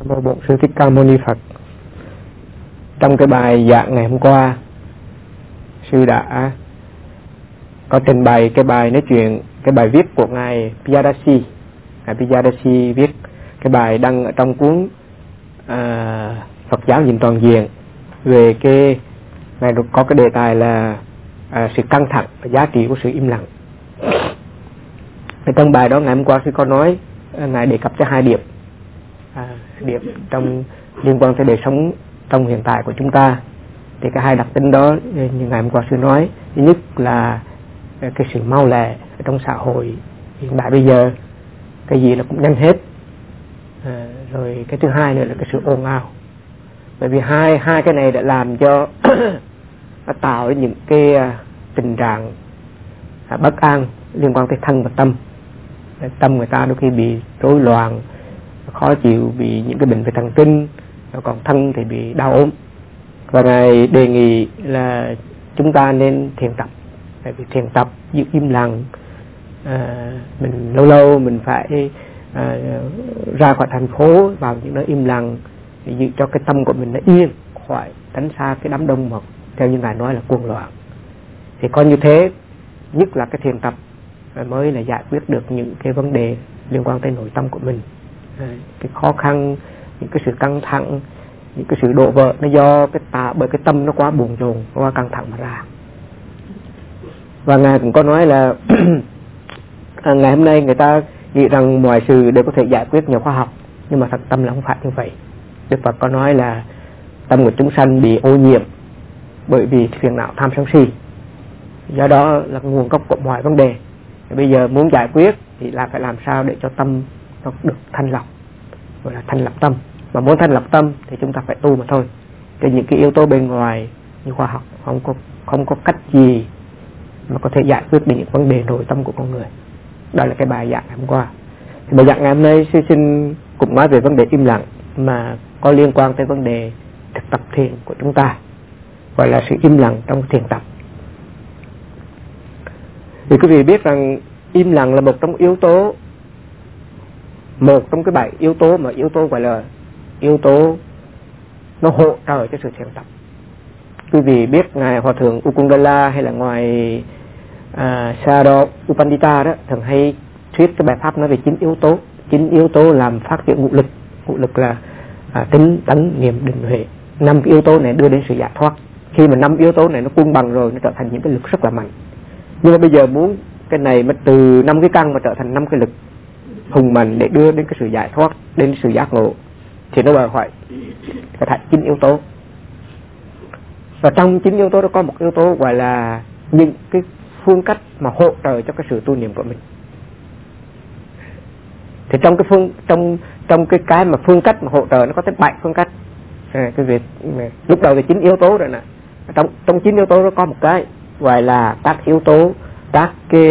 Mô Bổn Sư Thích Ca Mâu Ni Phật. Trong cái bài giảng ngày hôm qua, sư đã có trình bày cái bài nói chuyện, cái bài viết của ngài Piyadasi. Ngài Piyadasi viết cái bài đăng ở trong cuốn Phật giáo nhìn toàn diện về cái ngài có cái đề tài là sự căng thẳng và giá trị của sự im lặng. Trong bài đó ngày hôm qua sư có nói, ngài đề cập cho hai điểm. Điểm trong liên quan tới đời sống trong hiện tại của chúng ta. Thì cái hai đặc tính đó như ngày hôm qua sư nói, thứ nhất là cái sự mau lẹ trong xã hội hiện đại bây giờ, cái gì là cũng nhanh hết. Rồi cái thứ hai nữa là cái sự ồn ào. Bởi vì hai cái này đã làm cho nó tạo những cái tình trạng bất an liên quan tới thân và tâm. Tâm người ta đôi khi bị rối loạn, khó chịu, bị những cái bệnh về thần kinh, còn thân thì bị đau ốm. Và ngài đề nghị là chúng ta nên thiền tập. Tại vì thiền tập giữ im lặng, mình lâu lâu mình phải ra khỏi thành phố vào những nơi im lặng để giữ cho cái tâm của mình nó yên, khỏi tránh xa cái đám đông mà theo như ngài nói là cuồng loạn. Thì có như thế, nhất là cái thiền tập mới là giải quyết được những cái vấn đề liên quan tới nội tâm của mình. Cái khó khăn, những cái sự căng thẳng, những cái sự đổ vỡ nó do bởi cái tâm nó quá buồn chồn, quá căng thẳng mà ra. Và ngài cũng có nói là ngày hôm nay người ta nghĩ rằng mọi sự đều có thể giải quyết nhờ khoa học, nhưng mà thật tâm là không phải như vậy. Đức Phật có nói là tâm của chúng sanh bị ô nhiễm bởi vì phiền não tham sân si, do đó là nguồn gốc của mọi vấn đề. Bây giờ muốn giải quyết thì là phải làm sao để cho tâm nó được thanh lọc, gọi là thanh lọc tâm. Mà muốn thanh lọc tâm thì chúng ta phải tu mà thôi. Thì những cái yếu tố bên ngoài như khoa học không có cách gì mà có thể giải quyết được những vấn đề nội tâm của con người. Đó là cái bài giảng ngày hôm qua. Thì bài giảng ngày hôm nay sư xin cũng nói về vấn đề im lặng mà có liên quan tới vấn đề thực tập thiền của chúng ta, gọi là sự im lặng trong thiền tập. Thì quý vị biết rằng im lặng là một trong cái 7 yếu tố mà yếu tố gọi là yếu tố nó hỗ trợ cho sự thiền tập. Quý vị biết ngài Hòa thượng Ukundala hay là ngoài Sayadaw Upandita đó thường hay thuyết cái bài pháp nói về 9 yếu tố. 9 yếu tố làm phát triển ngũ lực. Ngũ lực là tính, tấn, niệm, định, huệ. 5 cái yếu tố này đưa đến sự giải thoát. Khi mà 5 yếu tố này nó cân bằng rồi, nó trở thành những cái lực rất là mạnh. Nhưng mà bây giờ muốn cái này mà từ 5 cái căn mà trở thành 5 cái lực hùng mạnh để đưa đến cái sự giải thoát, đến sự giác ngộ, thì nó đòi hỏi phải thành 9 yếu tố. Và trong 9 yếu tố đó có một yếu tố gọi là những cái phương cách mà hỗ trợ cho cái sự tu niệm của mình. Thì trong cái mà phương cách mà hỗ trợ nó có tới 7 phương cách. Cái việc lúc đầu thì 9 yếu tố rồi nè. Trong 9 yếu tố đó có một cái gọi là các yếu tố, các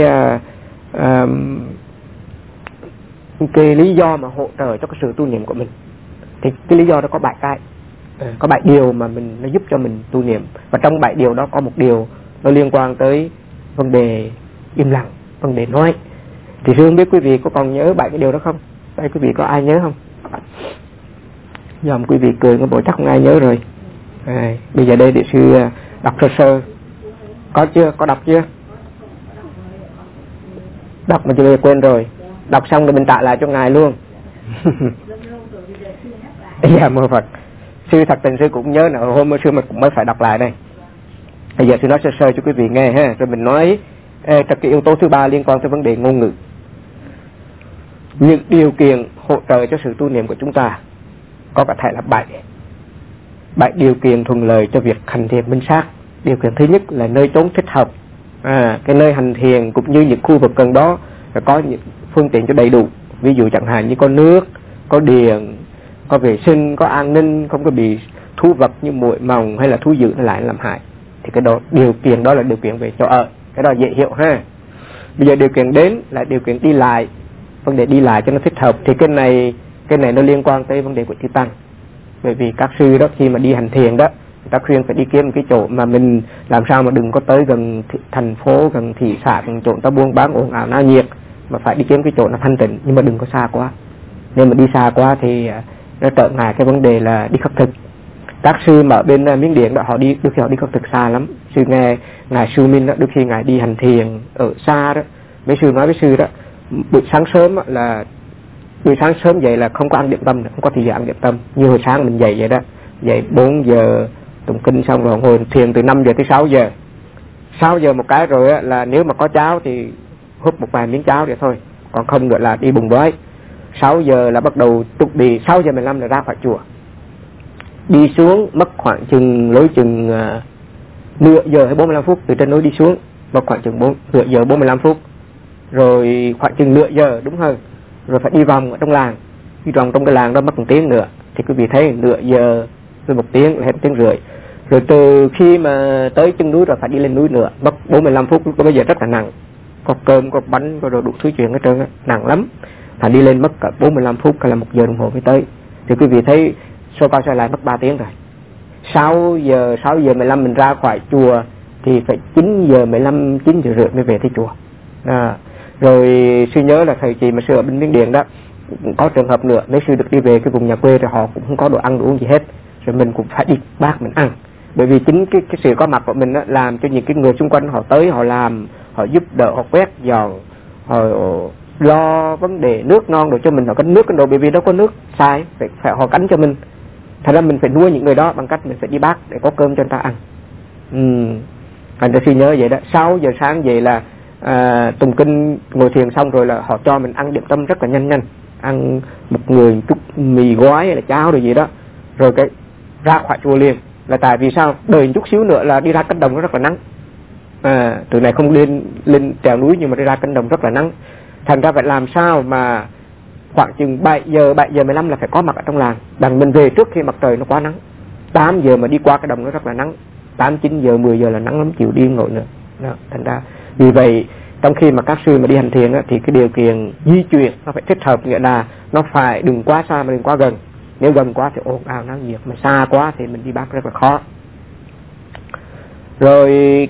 cái lý do mà hỗ trợ cho cái sự tu niệm của mình. Thì cái lý do đó có 7 cái. Có 7 điều mà nó giúp cho mình tu niệm. Và trong 7 điều đó có một điều nó liên quan tới vấn đề im lặng, vấn đề nói. Thì sư không biết quý vị có còn nhớ 7 cái điều đó không? Đây quý vị có ai nhớ không? Dòm quý vị cười, bộ chắc không ai nhớ rồi. Bây giờ đây để sư đọc sơ. Có chưa? Có đọc chưa? Đọc mà chưa quên rồi. Đọc xong rồi mình trả lại cho ngài luôn. Dạ mô Phật. Sư thật tình sư cũng nhớ nè, hôm sư mình cũng mới phải đọc lại đây. Bây giờ sư nói sơ cho quý vị nghe ha. Rồi mình nói cái yếu tố thứ 3 liên quan tới vấn đề ngôn ngữ. Những điều kiện hỗ trợ cho sự tu niệm của chúng ta có thể là 7 điều kiện thuận lợi cho việc hành thiền minh sát. Điều kiện thứ nhất là nơi chốn thích hợp. Cái nơi hành thiền cũng như những khu vực gần đó phải có những phương tiện cho đầy đủ. Ví dụ chẳng hạn như có nước, có điện, có vệ sinh, có an ninh, không có bị thú vật như muỗi mòng hay là thú dữ nó lại làm hại. Thì cái đó, điều kiện đó là điều kiện về chỗ ở. Cái đó dễ hiểu ha. Bây giờ điều kiện đến là điều kiện đi lại. Vấn đề đi lại cho nó thích hợp. Thì cái này nó liên quan tới vấn đề của chư tăng. Bởi vì các sư đó khi mà đi hành thiền đó, người ta khuyên phải đi kiếm một cái chỗ mà mình làm sao mà đừng có tới gần thành phố, gần thị xã, gần chỗ người ta buôn bán ồn ào náo nhiệt, mà phải đi kiếm cái chỗ nó thanh tịnh, nhưng mà đừng có xa quá. Nếu mà đi xa quá thì nó trở ngại cái vấn đề là đi khất thực. Các sư mà ở bên Miến Điện đó, họ đi đôi khi họ đi khất thực xa lắm. Sư nghe ngài Sư Minh đó, đôi khi ngài đi hành thiền ở xa đó, mấy sư nói với sư đó, buổi sáng sớm dậy là không có ăn điểm tâm, không có thời gian ăn điểm tâm. Như hồi sáng mình dậy vậy đó, dậy 4 giờ tụng kinh xong rồi ngồi thiền từ 5 giờ tới 6 giờ. 6 giờ một cái rồi á, là nếu mà có cháo thì húp một vài miếng cháo vậy thôi, còn không nữa là đi bùng bói. 6 giờ là bắt đầu tụng đi, 6 giờ 15 là ra khỏi chùa, đi xuống mất khoảng chừng nửa giờ hay 45 phút từ trên núi đi xuống, mất khoảng chừng nửa giờ 45 phút, rồi khoảng chừng nửa giờ đúng hơn, rồi phải đi vòng ở trong làng, đi vòng trong cái làng đó mất 1 tiếng nữa. Thì quý vị thấy nửa giờ với 1 tiếng là hết 1 tiếng rưỡi. Rồi từ khi mà tới chân núi rồi phải đi lên núi nữa, mất 45 phút. Lúc đó bây giờ rất là nặng, có cơm, có bánh, có đồ đủ thứ chuyện hết trơn á, nặng lắm. Phải đi lên mất cả 45 phút hay là 1 giờ đồng hồ mới tới. Thì quý vị thấy số qua xoay lại mất 3 tiếng rồi. 6 giờ 15 mình ra khỏi chùa thì phải 9 giờ 15, 9 giờ rưỡi mới về tới chùa. Rồi sư nhớ là thầy chị mà sư ở bên Miến Điện đó, có trường hợp nữa, mấy sư được đi về cái vùng nhà quê rồi họ cũng không có đồ ăn đồ uống gì hết, rồi mình cũng phải đi bác mình ăn. Bởi vì chính cái sự có mặt của mình đó, làm cho những cái người xung quanh họ tới, họ làm, họ giúp đỡ, họ quét dọn, họ lo vấn đề nước non đồ cho mình, họ cánh nước cánh đồ, bởi vì đâu có nước xài, phải họ cánh cho mình. Thật ra mình phải nuôi những người đó bằng cách mình phải đi bác để có cơm cho người ta ăn. Thành ra suy nhớ vậy đó. 6 giờ sáng vậy là tụng kinh ngồi thiền xong rồi là họ cho mình ăn điểm tâm rất là nhanh, ăn một người chút mì gói hay là cháo rồi gì đó, rồi cái ra khỏi chùa liền. Là tại vì sao? Đợi một chút xíu nữa là đi ra cánh đồng nó rất là nắng. Từ này không lên trèo núi nhưng mà đi ra cánh đồng rất là nắng. Thành ra phải làm sao mà khoảng chừng 7 giờ 15 là phải có mặt ở trong làng. Đằng mình về trước khi mặt trời nó quá nắng. 8 giờ mà đi qua cái đồng nó rất là nắng. 8, 9 giờ, 10 giờ là nắng lắm, chịu đi ngồi nữa. Đó, thành ra vì vậy trong khi mà các sư mà đi hành thiền á, thì cái điều kiện di chuyển nó phải thích hợp, nghĩa là nó phải đừng quá xa mà đừng quá gần. Nếu gần quá thì ồn ào náo nhiệt, mà xa quá thì mình đi bác rất là khó. Rồi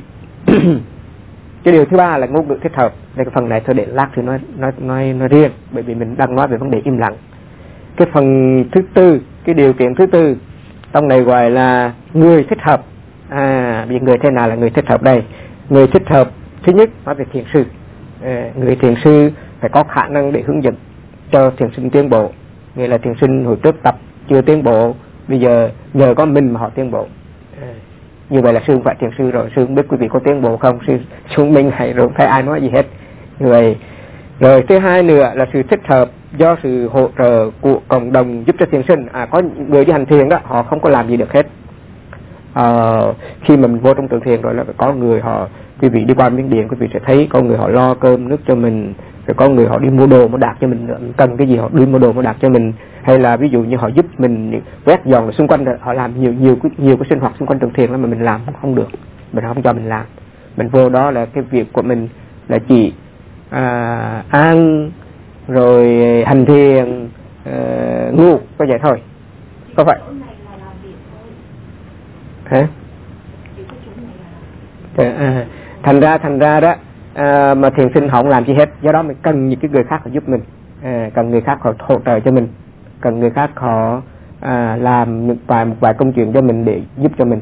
cái điều thứ ba là ngôn ngữ thích hợp. Đây cái phần này tôi để lát thì nói riêng, bởi vì mình đang nói về vấn đề im lặng. Cái phần thứ tư, cái điều kiện thứ tư trong này gọi là người thích hợp. Bây giờ người thế nào là người thích hợp đây? Người thích hợp thứ nhất nói về thiền sư. Người thiền sư phải có khả năng để hướng dẫn cho thiền sinh tiến bộ. Nghĩa là thiền sinh hồi trước tập chưa tiến bộ, bây giờ nhờ có mình mà họ tiến bộ. Như vậy là sư không phải thiền sư rồi, sư không biết quý vị có tiến bộ không, sư xuống mình hay rồi không thấy ai nói gì hết. Như vậy. Rồi thứ hai nữa là sự thích hợp do sự hỗ trợ của cộng đồng giúp cho thiền sinh. Có người đi hành thiền đó, họ không có làm gì được hết. Khi mà mình vô trong tự thiền rồi là có người họ, quý vị đi qua Miến Điện quý vị sẽ thấy có người họ lo cơm nước cho mình, rồi có người họ đi mua đồ mua đạc cho mình, cần cái gì họ đi mua đồ mua đạc cho mình, hay là ví dụ như họ giúp mình quét dọn xung quanh, họ làm nhiều cái sinh hoạt xung quanh tự thiền mà mình làm không được, mình không cho mình làm. Mình vô đó là cái việc của mình là chỉ ăn rồi hành thiền, ngủ có vậy thôi, có phải hả? Thành ra đó mà thiền sinh họ không làm gì hết, do đó mình cần những cái người khác họ giúp mình, cần người khác họ hỗ trợ cho mình, cần người khác họ làm một vài công chuyện cho mình để giúp cho mình.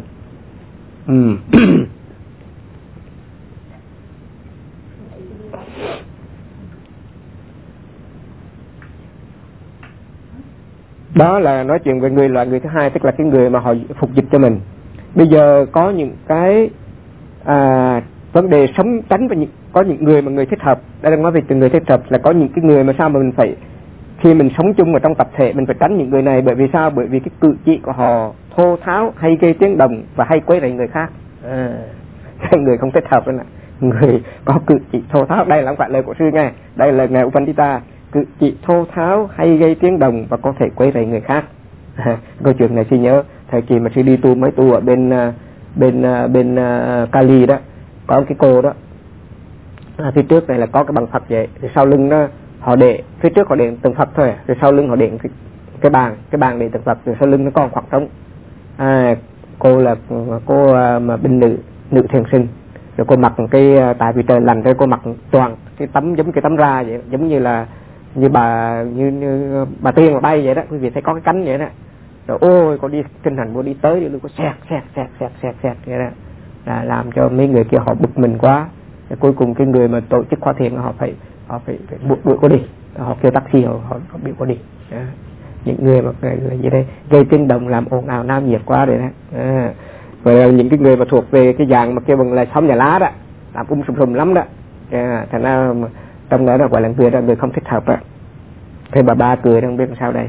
Đó là nói chuyện về loại người thứ hai, tức là cái người mà họ phục dịch cho mình. Bây giờ có những cái vấn đề sống tránh và có những người mà người thích hợp. Đây đang nói về từng người thích hợp, là có những cái người mà sao mà mình phải, khi mình sống chung ở trong tập thể mình phải tránh những người này. Bởi vì sao? Bởi vì cái cử chỉ của họ thô tháo, hay gây tiếng động và hay quấy rầy người khác. Người không thích hợp đó nè. Người có cử chỉ thô tháo, đây là không phải lời của sư nghe, đây là lời ngài Upandita. Cử chỉ thô tháo, hay gây tiếng động và có thể quấy rầy người khác. Câu chuyện này sư nhớ thời kỳ mà sư đi tu, mới tu ở bên Cali đó, có cái cô đó, phía trước này là có cái bằng Phật vậy, thì sau lưng đó họ để, phía trước họ để tượng Phật thôi, rồi sau lưng họ để cái bàn để tượng Phật, rồi sau lưng nó còn khoảng trống. Cô là cô mà bên nữ thiền sinh, rồi cô mặc cái, tại vì trời lạnh rồi cô mặc toàn cái tấm giống cái tấm ra vậy, giống như là như bà tiên mà bay vậy đó, quý vị thấy có cái cánh vậy đó, rồi ôi có đi kinh hành vô đi tới đi có xẹt vậy đó, là làm cho mấy người kia họ bực mình quá. Rồi cuối cùng cái người mà tổ chức khóa thiền họ phải buộc đuổi qua đi, họ kêu taxi họ bị qua đi. Những người mà gì đây gây tiếng động làm ồn ào náo nhiệt quá rồi đó. Rồi những cái người mà thuộc về cái dạng mà kêu bằng là xóm nhà lá đó, làm sùm lắm đó. Thành ra trong đó là gọi là người không thích hợp đó. Thế bà ba cười không biết làm sao đây.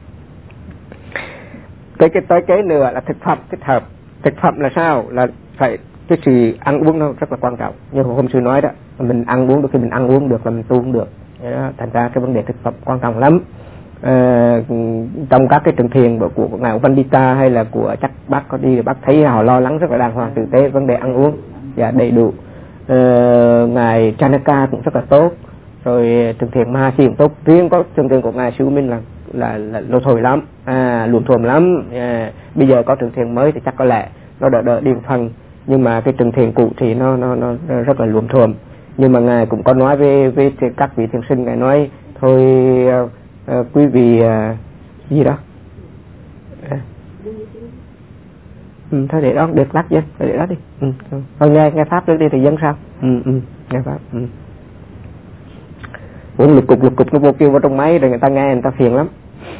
Tới cái nữa là thực phẩm thích hợp. Thực phẩm là sao? Là phải cái sự ăn uống nó rất là quan trọng. Như hôm sư nói đó, mình ăn uống, đôi khi mình ăn uống được là mình tu cũng được. Thành ra cái vấn đề thực phẩm quan trọng lắm. Trong các cái trường thiền của ngài Pandita hay là của chắc bác có đi, bác thấy họ lo lắng rất là đàng hoàng tử tế vấn đề ăn uống và đầy đủ. Ngài Chanaka cũng rất là tốt, rồi trường thiền Mahasi cũng tốt. Riêng có trường thiền của ngài Sư Minh là lô thổi lắm, luồn thuồm lắm. Bây giờ có trường thiền mới thì chắc có lẽ nó đỡ điền phần, nhưng mà cái trường thiền cũ thì nó rất là luồn thuồm. Nhưng mà ngài cũng có nói với các vị thiền sinh, ngài nói thôi quý vị gì đó thôi để đó được lắc dân, để đó đi. Thôi nghe pháp trước đi thì dân sao. Nghe pháp. Uống lục cục nó vô kêu vào trong máy rồi người ta nghe người ta phiền lắm.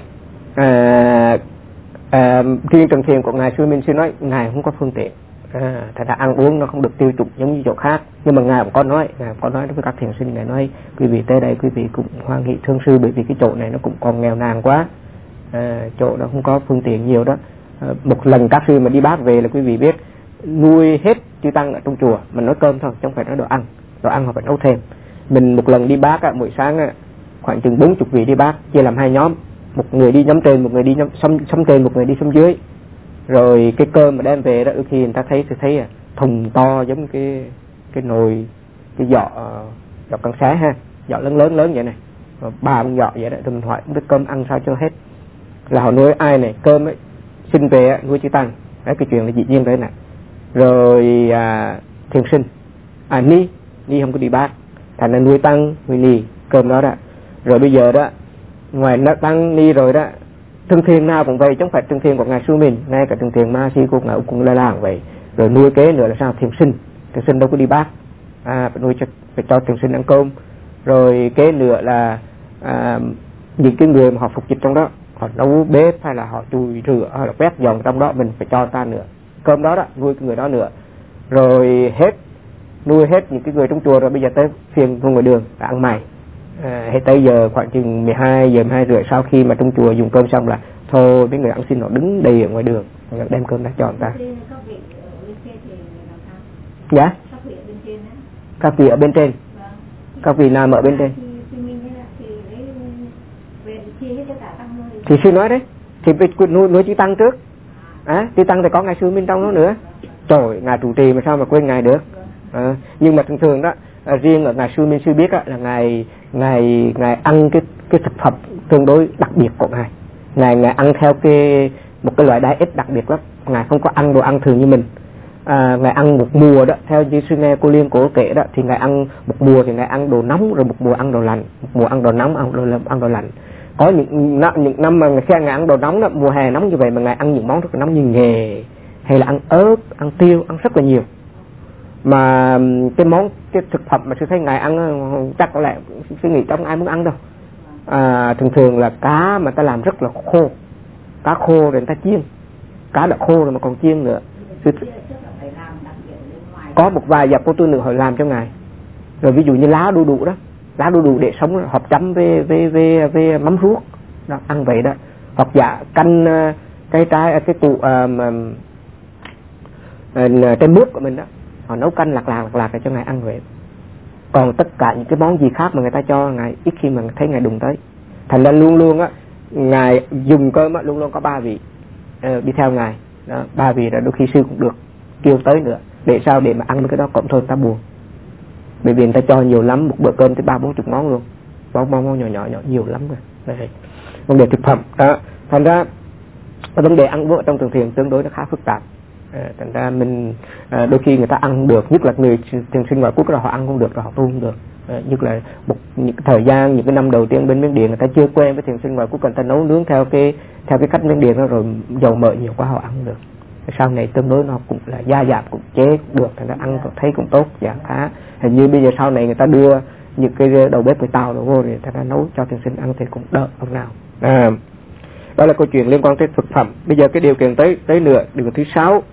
Riêng trường thiền của ngài Sư Minh Sư nói ngài không có phương tiện, thật ra ăn uống nó không được tiêu chuẩn giống như chỗ khác. Nhưng mà ngài cũng có nói đối với các thiền sinh, ngài nói quý vị tới đây quý vị cũng hoan hỷ thương sư, bởi vì cái chỗ này nó cũng còn nghèo nàn quá, chỗ đó không có phương tiện nhiều đó. Một lần các sư mà đi bác về là quý vị biết nuôi hết chư tăng ở trong chùa, mình nói cơm thôi chứ không phải nói đồ ăn họ phải nấu thêm. Mình một lần đi bác buổi sáng khoảng chừng 40 vị đi bác, chia làm hai nhóm, một người đi nhóm trên, một người đi nhóm trên, một người đi xuống dưới. Rồi cái cơm mà đem về đó, khi người ta thấy thùng to giống cái nồi, cái giỏ căng xé ha, giỏ lớn vậy này, 3 con giỏ vậy đó. Thì mình hỏi không biết cơm ăn sao cho hết, là họ nuôi ai này, cơm ấy xin về nuôi chư tăng, đấy cái chuyện là dĩ nhiên đấy nè. Rồi thiền sinh ni không có đi bác, thành ra nuôi tăng nuôi ni cơm đó đó. Rồi bây giờ đó ngoài nó tăng ni rồi đó, trường thiền nào cũng vậy, chứ không phải trường thiền của ngài Sư Minh, ngay cả trường thiền Mahasi của ngài cũng La La cũng vậy. Rồi nuôi kế nữa là sao? Thiền sinh đâu có đi bác, phải nuôi phải cho thiền sinh ăn cơm. Rồi kế nữa là những cái người mà họ phục dịch trong đó, họ nấu bếp hay là họ chùi rửa hay là quét dọn trong đó, mình phải cho ta nữa cơm đó nuôi cái người đó nữa. Rồi nuôi hết những cái người trong chùa. Rồi bây giờ tới phiền người ngoài đường là ăn mày. Hết tới giờ khoảng chừng 12 giờ 12 rưỡi, sau khi mà trong chùa dùng cơm xong là thôi mấy người ăn xin họ đứng đầy ở ngoài đường đem cơm ra cho người ta. Dạ? Các vị ở bên trên. Các vị làm ở bên trên. Thì sư nói đấy, thì nuôi chư tăng trước. Chư tăng thì có ngài Sư Minh trong đó nữa. Trời, ngài trụ trì mà sao mà quên ngài được. Nhưng mà thường đó, riêng ở ngài Sư Minh Sư biết là ngài ăn cái thực phẩm tương đối đặc biệt của ngài. Ngài ăn theo một cái loại diet đặc biệt lắm. Ngài không có ăn đồ ăn thường như mình. Ngài ăn một mùa đó, theo như sư nghe cô Liên cổ kể đó, thì ngài ăn một mùa thì ngài ăn đồ nóng, rồi một mùa ăn đồ lạnh, một mùa ăn đồ nóng, ăn đồ lạnh. Có những năm mà ngài ăn đồ nóng đó, mùa hè nóng như vậy mà ngài ăn những món rất là nóng như nghề, hay là ăn ớt, ăn tiêu, ăn rất là nhiều. Mà cái thực phẩm mà sư thấy ngài ăn chắc có lẽ sư nghĩ trong ai muốn ăn đâu. Thường là cá mà ta làm rất là khô, cá khô rồi người ta chiên, cá đã khô rồi mà còn chiên nữa. Có một vài dập cô tôi nữa họ làm cho ngài. Rồi ví dụ như lá đu đủ đó, lá đu đủ để sống hộp chấm với mắm ruốc đó, ăn vậy đó. Hoặc canh cái trái cái tụ trên bếp của mình đó, họ nấu canh lạc để cho ngài ăn vậy. Còn tất cả những cái món gì khác mà người ta cho ngài ít khi mà thấy ngài đụng tới. Thành ra luôn á, ngài dùng cơm á, luôn có 3 vị đi theo ngài đó. 3 vị là đôi khi sư cũng được kêu tới nữa. Để sao? Để mà ăn cái đó cộng thôi ta buồn. Bởi vì người ta cho nhiều lắm, một bữa cơm tới 30-40 món luôn, món nhỏ nhiều lắm rồi. Vấn đề thực phẩm đó. Thành ra vấn đề ăn uống trong trường thiền tương đối nó khá phức tạp. Thành ra mình đôi khi người ta ăn không được, nhất là người thiền sinh ngoại quốc đó, họ ăn không được rồi họ tu không được. nhất là những thời gian, những cái năm đầu tiên bên Miến Điện người ta chưa quen với thiền sinh, và cuối cùng ta nấu nướng theo cái cách Miến Điện đó, rồi dầu mỡ nhiều quá họ ăn được. Sau này tương đối nó cũng là gia giảm, cũng chế được, thì nó ăn thấy cũng tốt, giảm khá. Hình như bây giờ sau này người ta đưa những cái đầu bếp người Tàu đồ vô, thì người ta nấu cho thiền sinh ăn thì cũng đỡ phần nào. Đó là câu chuyện liên quan tới thực phẩm. Bây giờ cái điều kiện tới nữa, điều kiện thứ 6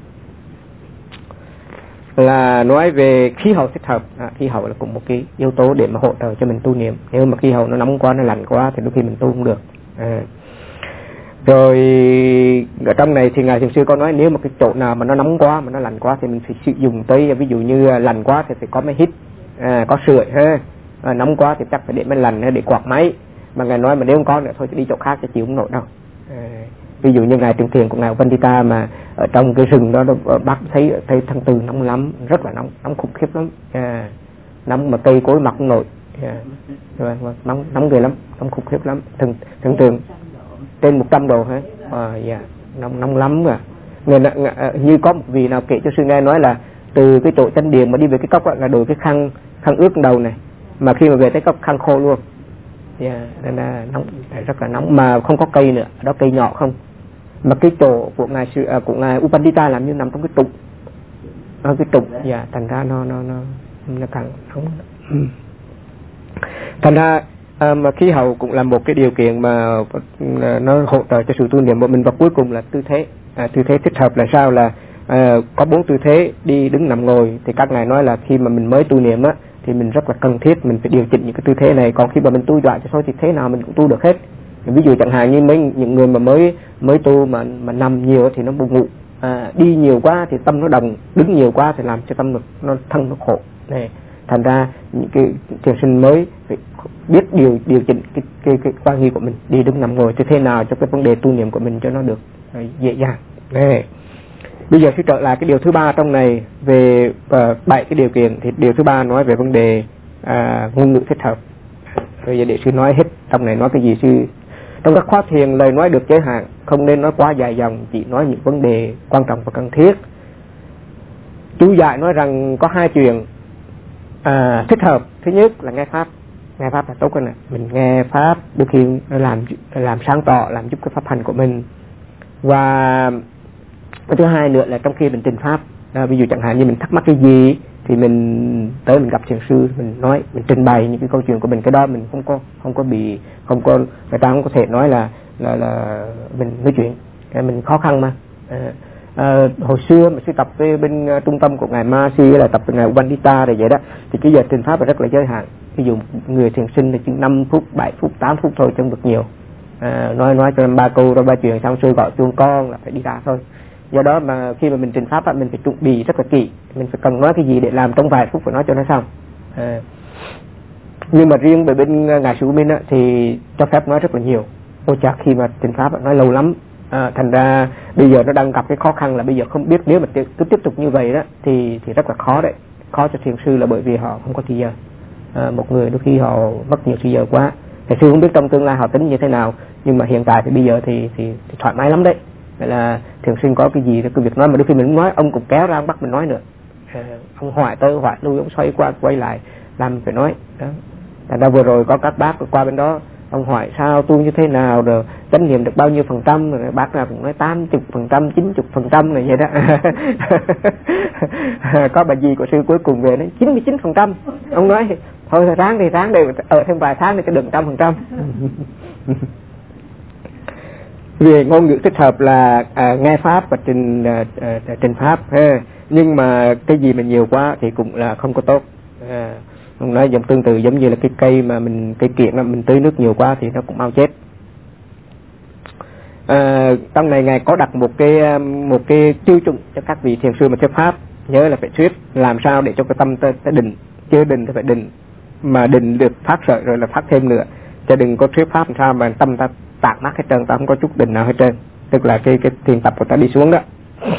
là nói về khí hậu thích hợp. Khí hậu là cũng một cái yếu tố để mà hỗ trợ cho mình tu niệm. Nếu mà khí hậu nó nóng quá, nó lạnh quá thì đôi khi mình tu không được. Rồi ở trong này thì ngài thiền sư có nói, nếu mà cái chỗ nào mà nó nóng quá, mà nó lạnh quá thì mình phải sử dụng tới, ví dụ như lạnh quá thì phải có máy hít, có sưởi ha. Nóng quá thì chắc phải để máy lạnh, để quạt máy. Mà ngài nói mà nếu không có nữa thôi thì đi chỗ khác cho chịu không nổi đâu. Ví dụ như ngài Trường Thiền của ngài Pandita mà ở trong cái rừng đó bác thấy tháng 4 nóng lắm, rất là nóng khủng khiếp lắm. Nóng mà cây cối mọc không nổi. Nóng ghê lắm, nóng khủng khiếp lắm. Thường trên 100 độ hả? Nóng lắm mà. Như có một vị nào kể cho sư nghe nói là từ cái chỗ chân điện mà đi về cái cốc là đổi cái khăn ướt đầu này, mà khi mà về tới cốc khăn khô luôn. Nên là nóng, rất là nóng, mà không có cây nữa, đó cây nhỏ không. Mà cái chỗ của ngài Upandita làm như nằm trong cái trục, thành ra nó càng nóng. Thành ra mà khí hậu cũng là một cái điều kiện mà nó hỗ trợ cho sự tu niệm của mình. Và cuối cùng là tư thế thích hợp là sao, là có 4 tư thế đi, đứng, nằm, ngồi. Thì các ngài nói là khi mà mình mới tu niệm á thì mình rất là cần thiết mình phải điều chỉnh những cái tư thế này. Còn khi mà mình tu dọa cho thôi thì thế nào mình cũng tu được hết. Ví dụ chẳng hạn như những người mà mới tu mà nằm nhiều thì nó buồn ngủ, đi nhiều quá thì tâm nó đồng, đứng nhiều quá thì làm cho tâm nó thân nó khổ này. Thành ra những cái thiền sinh mới phải biết điều chỉnh cái quan nghi của mình, đi, đứng, nằm, ngồi thì thế nào cho cái vấn đề tu niệm của mình cho nó được dễ dàng. Này. Bây giờ sẽ trở lại cái điều thứ 3 trong này về 7 cái điều kiện. Thì điều thứ 3 nói về vấn đề ngôn ngữ thích hợp. Bây giờ để sư nói hết trong này nói cái gì sư. Trong các khóa thiền lời nói được giới hạn, không nên nói quá dài dòng, chỉ nói những vấn đề quan trọng và cần thiết. Chú dạy nói rằng có 2 chuyện thích hợp. Thứ nhất là nghe pháp là tốt hơn. Mình nghe pháp đôi khi làm sáng tỏ, làm giúp cái pháp hành của mình. Và cái thứ hai nữa là trong khi mình trình pháp, ví dụ chẳng hạn như mình thắc mắc cái gì thì mình tới mình gặp thiền sư, mình nói, mình trình bày những cái câu chuyện của mình. Cái đó mình không có người ta không có thể nói là mình nói chuyện, mình khó khăn mà. Hồi xưa mà sư tập với bên trung tâm của ngài Masi, là tập với ngài Upandita rồi vậy đó, thì cái giờ trình pháp là rất là giới hạn. Ví dụ người thiền sinh thì chỉ 5 phút, 7 phút, 8 phút thôi, không được nhiều. Nói cho 3 câu rồi 3 chuyện xong sư gọi chuông con là phải đi ra thôi. Do đó mà khi mà mình trình pháp mình phải chuẩn bị rất là kỹ, mình phải cần nói cái gì để làm trong vài phút phải nói cho nó xong. Nhưng mà riêng về bên ngài Sư Minh thì cho phép nói rất là nhiều. Ôi chà, khi mà trình pháp nói lâu lắm, thành ra bây giờ nó đang gặp cái khó khăn là bây giờ không biết nếu mà cứ tiếp tục như vậy đó thì rất là khó đấy, khó cho thiền sư, là bởi vì họ không có thời giờ. Một người đôi khi họ mất nhiều thời giờ quá. Thầy sư không biết trong tương lai họ tính như thế nào, nhưng mà hiện tại thì bây giờ thì thoải mái lắm đấy. Vậy là thiền sinh có cái gì cái việc nói mà đôi khi mình nói ông cũng kéo ra ông bắt mình nói nữa. Ông hoài tới hoài lui, ông xoay qua quay lại làm mình phải nói đó. Thành ra vừa rồi có các bác qua bên đó, ông hỏi sao tu như thế nào, rồi chánh niệm được bao nhiêu %, rồi bác nào cũng nói 80%, 90% này vậy đó. Có bà dì của sư cuối cùng về nói 99%. Ông nói thôi ráng để ở thêm vài tháng để cho được 100%. Về ngôn ngữ thích hợp là nghe pháp và trình pháp, nhưng mà cái gì mà nhiều quá thì cũng là không có tốt. Ông nói tương tự giống như là cái cây mà cây kiện mà mình tưới nước nhiều quá thì nó cũng mau chết. Trong này ngài có đặt một cái tiêu chuẩn cho các vị thiền sư mà thuyết pháp. Nhớ là phải thuyết làm sao để cho cái tâm ta định, chưa định thì phải định, mà định được phát sợi rồi là phát thêm nữa, chứ đừng có thuyết pháp làm sao mà tâm ta tạc mắc hết trơn, ta không có chút định nào hết trơn. Tức là cái thiền tập của ta đi xuống đó.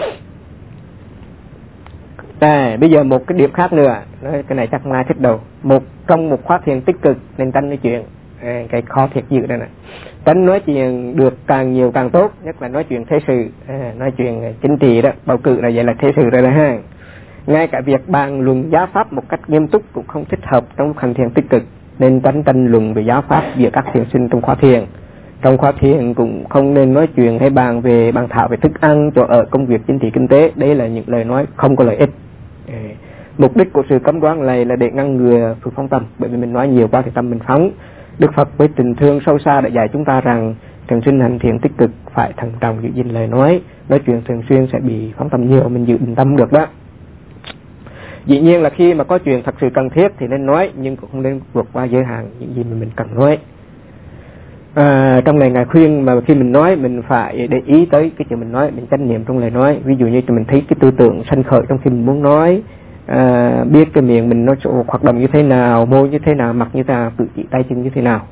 Bây giờ một cái điểm khác nữa, cái này chắc không ai thích đâu. Trong một khóa thiền tích cực nên tránh nói chuyện, cái khó thiệt dữ đây này. Tránh nói chuyện được càng nhiều càng tốt, nhất là nói chuyện thế sự, nói chuyện chính trị đó, bầu cử là vậy là thế sự rồi đó ha. ngay cả việc bàn luận giáo pháp một cách nghiêm túc cũng không thích hợp trong hành thiền tích cực, nên tránh tranh luận về giáo pháp giữa các thiền sinh trong khóa thiền. Trong khóa thiền cũng không nên nói chuyện hay bàn thảo về thức ăn, chỗ ở, công việc, chính trị, kinh tế. Đây là những lời nói không có lợi ích. Mục đích của sự cấm đoán này là để ngăn ngừa sự phóng tâm, bởi vì mình nói nhiều quá thì tâm mình phóng. Đức Phật với tình thương sâu xa đã dạy chúng ta rằng thiền sinh hành thiền tích cực phải thận trọng giữ gìn lời nói chuyện thường xuyên sẽ bị phóng tâm nhiều, mình giữ định tâm được đó. Dĩ nhiên là khi mà có chuyện thật sự cần thiết thì nên nói, nhưng cũng không nên vượt qua giới hạn những gì mà mình cần nói. Trong này Ngài khuyên mà khi mình nói mình phải để ý tới cái chuyện mình nói, mình chánh niệm trong lời nói. Ví dụ như mình thấy cái tư tưởng sanh khởi trong khi mình muốn nói, biết cái miệng mình nó hoạt động như thế nào, môi như thế nào, mặt như thế nào, cử chỉ tay chân như thế nào.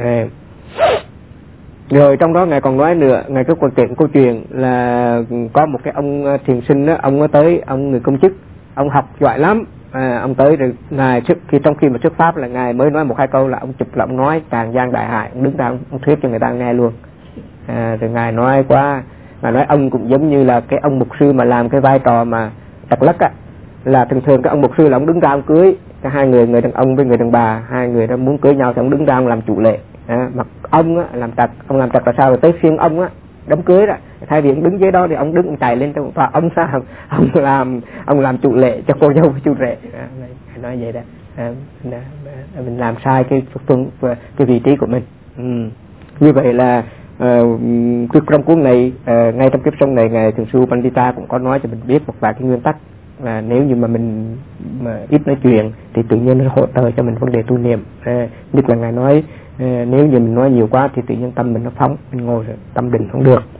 Rồi trong đó Ngài còn nói nữa, Ngài có kể câu chuyện là có một cái ông thiền sinh đó, ông tới, ông người công chức, ông học giỏi lắm. Ông tới rồi Ngài trong khi mà thuyết pháp là Ngài mới nói 1-2 câu là ông chụp là ông nói tràn gian đại hại, ông đứng ra ông thuyết cho người ta nghe luôn. Rồi Ngài nói Ngài nói ông cũng giống như là cái ông mục sư mà làm cái vai trò mà trật lất á, là thường cái ông mục sư là ông đứng ra ông cưới cái hai người đàn ông với người đàn bà, hai người đó muốn cưới nhau thì ông đứng ra ông làm chủ lệ. Mà ông á làm trật, ông làm trật là sao, rồi tới phiên ông á đám cưới đó, thay vì ông đứng dưới đó thì ông đứng ông chạy lên trong tòa, ông sao ông làm chủ lệ cho cô dâu với chú rể. Nói vậy đó. Mình làm sai cái vị trí của mình. Như vậy là trong cuốn này, ngay trong kiếp sống này, Ngài Thiền sư Pandita cũng có nói cho mình biết một vài cái nguyên tắc là nếu như mà mình ít nói chuyện thì tự nhiên nó hỗ trợ cho mình vấn đề tu niệm. Nhất là Ngài nói nếu như mình nói nhiều quá thì tự nhiên tâm mình nó phóng, mình ngồi rồi tâm định không được.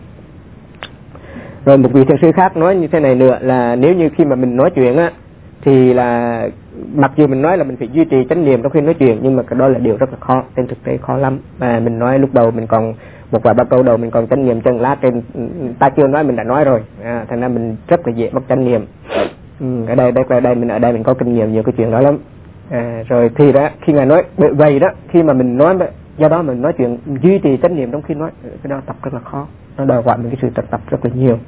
Rồi một vị thiền sư khác nói như thế này nữa là nếu như khi mà mình nói chuyện á thì là mặc dù mình nói là mình phải duy trì chánh niệm trong khi nói chuyện, nhưng mà cái đó là điều rất là khó, trên thực tế khó lắm. Mình nói lúc đầu mình còn một vài ba câu đầu mình còn chánh niệm chân lá trên, ta chưa nói mình đã nói rồi, thành ra mình rất là dễ mất chánh niệm. Ở đây mình có kinh nghiệm nhiều cái chuyện đó lắm. Rồi thì đó khi Ngài nói vậy đó, khi mà mình nói do đó mình nói chuyện duy trì chánh niệm trong khi nói, cái đó tập rất là khó, nó đòi hỏi mình cái sự tập rất là nhiều.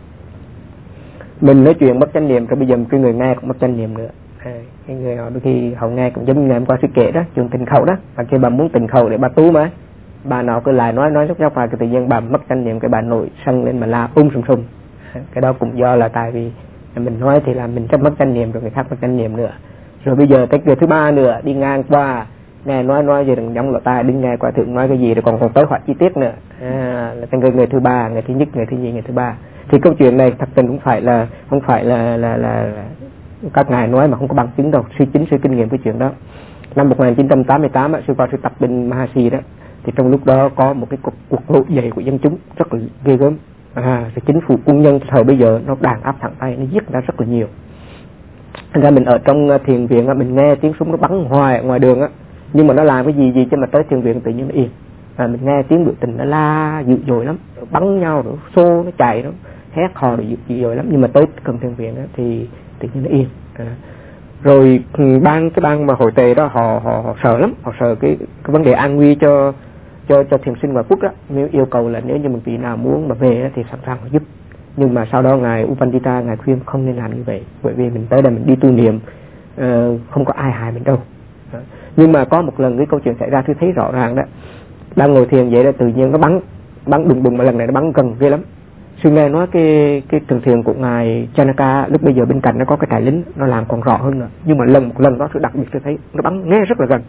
Mình nói chuyện mất chánh niệm rồi bây giờ cái người nghe cũng mất chánh niệm nữa. Cái người họ đôi khi họ nghe cũng giống như ngày hôm qua sư kể đó, chuyện tình khẩu đó, mà khi bà muốn tình khẩu để bà tú mà bà nào cứ lại nói lúc nhau phải cái tự nhiên bà mất chánh niệm, cái bà nổi sân lên mà la sum. Cái đó cũng do là tại vì mình nói thì là mình rất mất chánh niệm rồi người khác mất chánh niệm nữa. Rồi bây giờ cái người thứ ba nữa đi ngang qua nghe nói giờ đừng giống lỗ tai, đứng nghe qua thượng nói cái gì rồi còn tới hỏi chi tiết nữa, là thành người thứ ba, người thứ nhất, người thứ nhì, người thứ ba. Thì câu chuyện này thật tình không phải là các ngài nói mà không có bằng chứng đâu, sư kinh nghiệm cái chuyện đó. Năm 1988 sư vào sư tập bên Mahasi đó, thì trong lúc đó có một cái cuộc nổi dậy của dân chúng rất là ghê gớm. Rồi chính phủ quân nhân thời bây giờ nó đàn áp thẳng tay, nó giết ra rất là nhiều. Thành ra mình ở trong thiền viện mình nghe tiếng súng nó bắn hoài ở ngoài đường á, nhưng mà nó làm cái gì cho mà tới thiền viện tự nhiên nó yên. Mình nghe tiếng biểu tình nó la dữ dội lắm, rồi bắn nhau, rồi xô nó chạy, nó hét hò rồi dữ dội lắm, nhưng mà tới gần thiền viện á thì tự nhiên nó yên. Rồi cái ban mà hội tề đó họ sợ lắm, họ sợ cái vấn đề an nguy cho thiền sinh ngoại quốc đó. Nếu yêu cầu là nếu như một vị nào muốn mà về thì sẵn sàng giúp. Nhưng mà sau đó ngài Upandita ngài khuyên không nên làm như vậy, bởi vì mình tới đây mình đi tu niệm, không có ai hại mình đâu. Nhưng mà có một lần cái câu chuyện xảy ra, tôi thấy rõ ràng đó, đang ngồi thiền vậy đó tự nhiên nó bắn đùng mà lần này nó bắn gần ghê lắm. Sư nghe nói cái trường thiền của ngài Chanaka lúc bây giờ bên cạnh nó có cái trại lính, nó làm còn rõ hơn nữa. Nhưng mà một lần đó tôi đặc biệt tôi thấy nó bắn nghe rất là gần.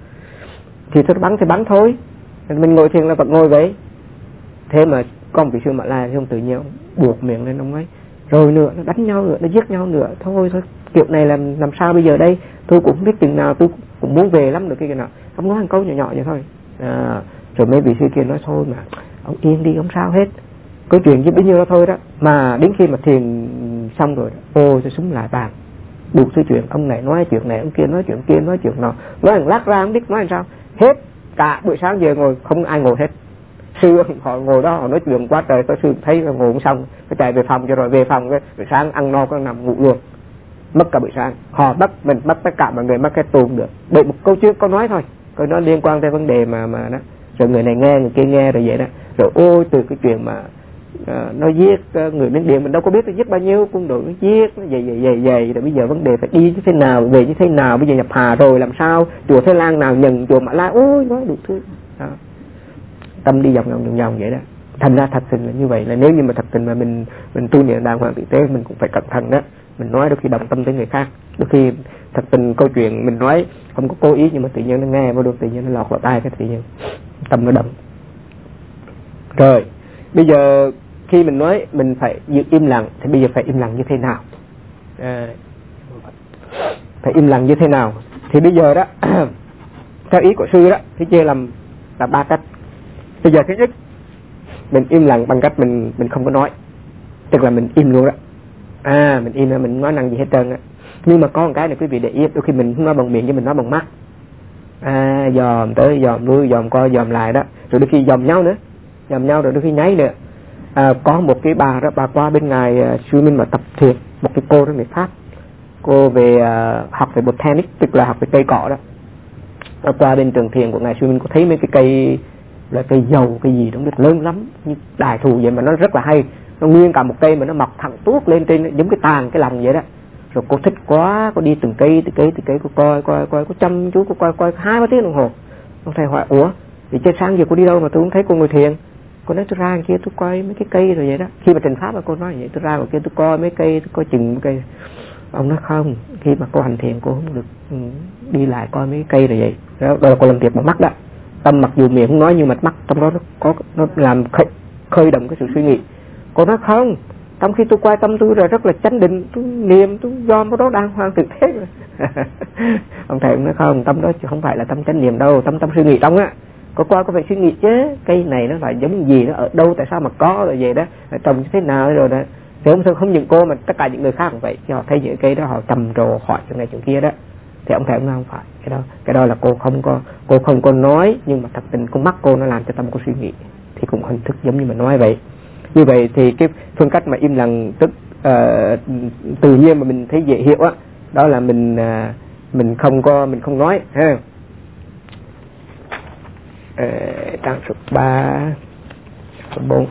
Thì tôi bắn thôi, mình ngồi thiền là vẫn ngồi vậy. Thế mà có một vị sư Mã Lai thì ông tự nhiên buộc miệng lên, ông ấy rồi nữa nó đánh nhau nữa, nó giết nhau nữa, thôi kiểu này làm sao bây giờ đây, tôi cũng không biết chừng nào, tôi cũng muốn về lắm được cái nào. Ông nói một câu nhỏ vậy thôi. Rồi mấy vị sư kia nói thôi mà ông yên đi, không sao hết, câu chuyện chỉ bấy nhiêu đó thôi đó. Mà đến khi mà thiền xong rồi tôi súng lại bàn đủ thứ chuyện, ông này nói chuyện này, ông kia nói chuyện kia, nói chuyện nọ, nói lát ra không biết nói làm sao hết. Cả buổi sáng giờ ngồi không ai ngồi hết. Sư họ ngồi đó họ nói chuyện quá trời, có sư thấy ngồi cũng xong, cái chạy về phòng cho rồi về phòng cái buổi sáng ăn no có nằm ngủ luôn, mất cả buổi sáng. Họ bắt mình bắt tất cả mọi người mất cái tùm được bởi một câu chuyện có nói thôi, câu nói liên quan tới vấn đề mà đó. Rồi người này nghe người kia nghe rồi vậy đó. Rồi ôi từ cái chuyện mà nó giết người Miến Điện, mình đâu có biết nó giết bao nhiêu quân đội, nó giết nó dày rồi bây giờ vấn đề phải đi như thế nào, về như thế nào, bây giờ nhập Hà rồi làm sao, chùa Thái Lan nào nhận, chùa Mã Lai, ôi nói đủ thứ đó. Tâm đi vòng vậy đó. Thành ra thật tình là như vậy, là nếu như mà thật tình mà mình tu niệm đàng hoàng tử tế, mình cũng phải cẩn thận đó. Mình nói đôi khi động tâm tới người khác, đôi khi thật tình câu chuyện mình nói không có cố ý, nhưng mà tự nhiên nó nghe vào được, tự nhiên nó lọt vào tai, cái tự nhiên tâm nó động. Rồi bây giờ khi mình nói mình phải giữ im lặng, thì bây giờ phải im lặng như thế nào? Phải im lặng như thế nào? Thì bây giờ đó theo ý của sư đó thì chia làm là 3 cách. Bây giờ thứ nhất, mình im lặng bằng cách mình không có nói, tức là mình im luôn đó. Mình im là mình nói năng gì hết trơn á. Nhưng mà có một cái này quý vị để ý, đôi khi mình không nói bằng miệng chứ mình nói bằng mắt. Dòm tới dòm lui, dòm coi dòm lại đó, rồi đôi khi dòm nhau nữa, dòm nhau rồi đôi khi nháy nữa. Có một cái bà đó, bà qua bên ngài Sư Minh mà tập thiền, một cái cô đó người Pháp, cô về học về botanic, tức là học về cây cỏ đó. Qua bên trường thiền của ngài Sư Minh, có thấy mấy cái cây là cây dầu cái gì đó biết lớn lắm như đại thụ vậy, mà nó rất là hay, nó nguyên cả một cây mà nó mọc thẳng tuốt lên trên giống cái tàn cái lòng vậy đó. Rồi cô thích quá, cô đi từng cây cô coi cô chăm chú, cô coi 2-3 tiếng đồng hồ. Ông thầy hỏi ủa thì trên sáng giờ cô đi đâu mà tôi không thấy cô ngồi thiền? Cô nói tôi ra kia tôi coi mấy cái cây rồi vậy đó. Khi mà trình pháp cô nói vậy, tôi ra ngoài kia tôi coi mấy cây, tôi coi chừng mấy cây. Ông nói không, khi mà cô hành thiền cô không được đi lại coi mấy cây rồi vậy đó là cô làm việc bằng mắt đó. Tâm mặc dù miệng không nói nhưng mà mắt trong đó nó làm khơi động cái sự suy nghĩ. Cô nói không, trong khi tôi quay tâm tôi rồi rất là chánh định, tôi niệm, tôi dòm cái đó đang hoang thực thế rồi. Ông thầy nói không, tâm đó chứ không phải là tâm chánh niệm đâu, tâm suy nghĩ trong á. Có qua có phải suy nghĩ chứ, cây này nó là giống gì, nó ở đâu, tại sao mà có rồi vậy đó, trồng như thế nào rồi đó. Thì không những cô mà tất cả những người khác cũng vậy, khi họ thấy những cây đó họ trầm trồ hỏi chỗ này chỗ kia đó. Thì ông thầy cũng nói không phải, cái đó là cô không có nói, nhưng mà thật tình con mắt cô nó làm cho tâm cô suy nghĩ, thì cũng hình thức giống như mà nói vậy. Như vậy thì cái phương cách mà im lặng tức tự nhiên mà mình thấy dễ hiểu á, đó là mình không nói ha. Trang số 3 số 4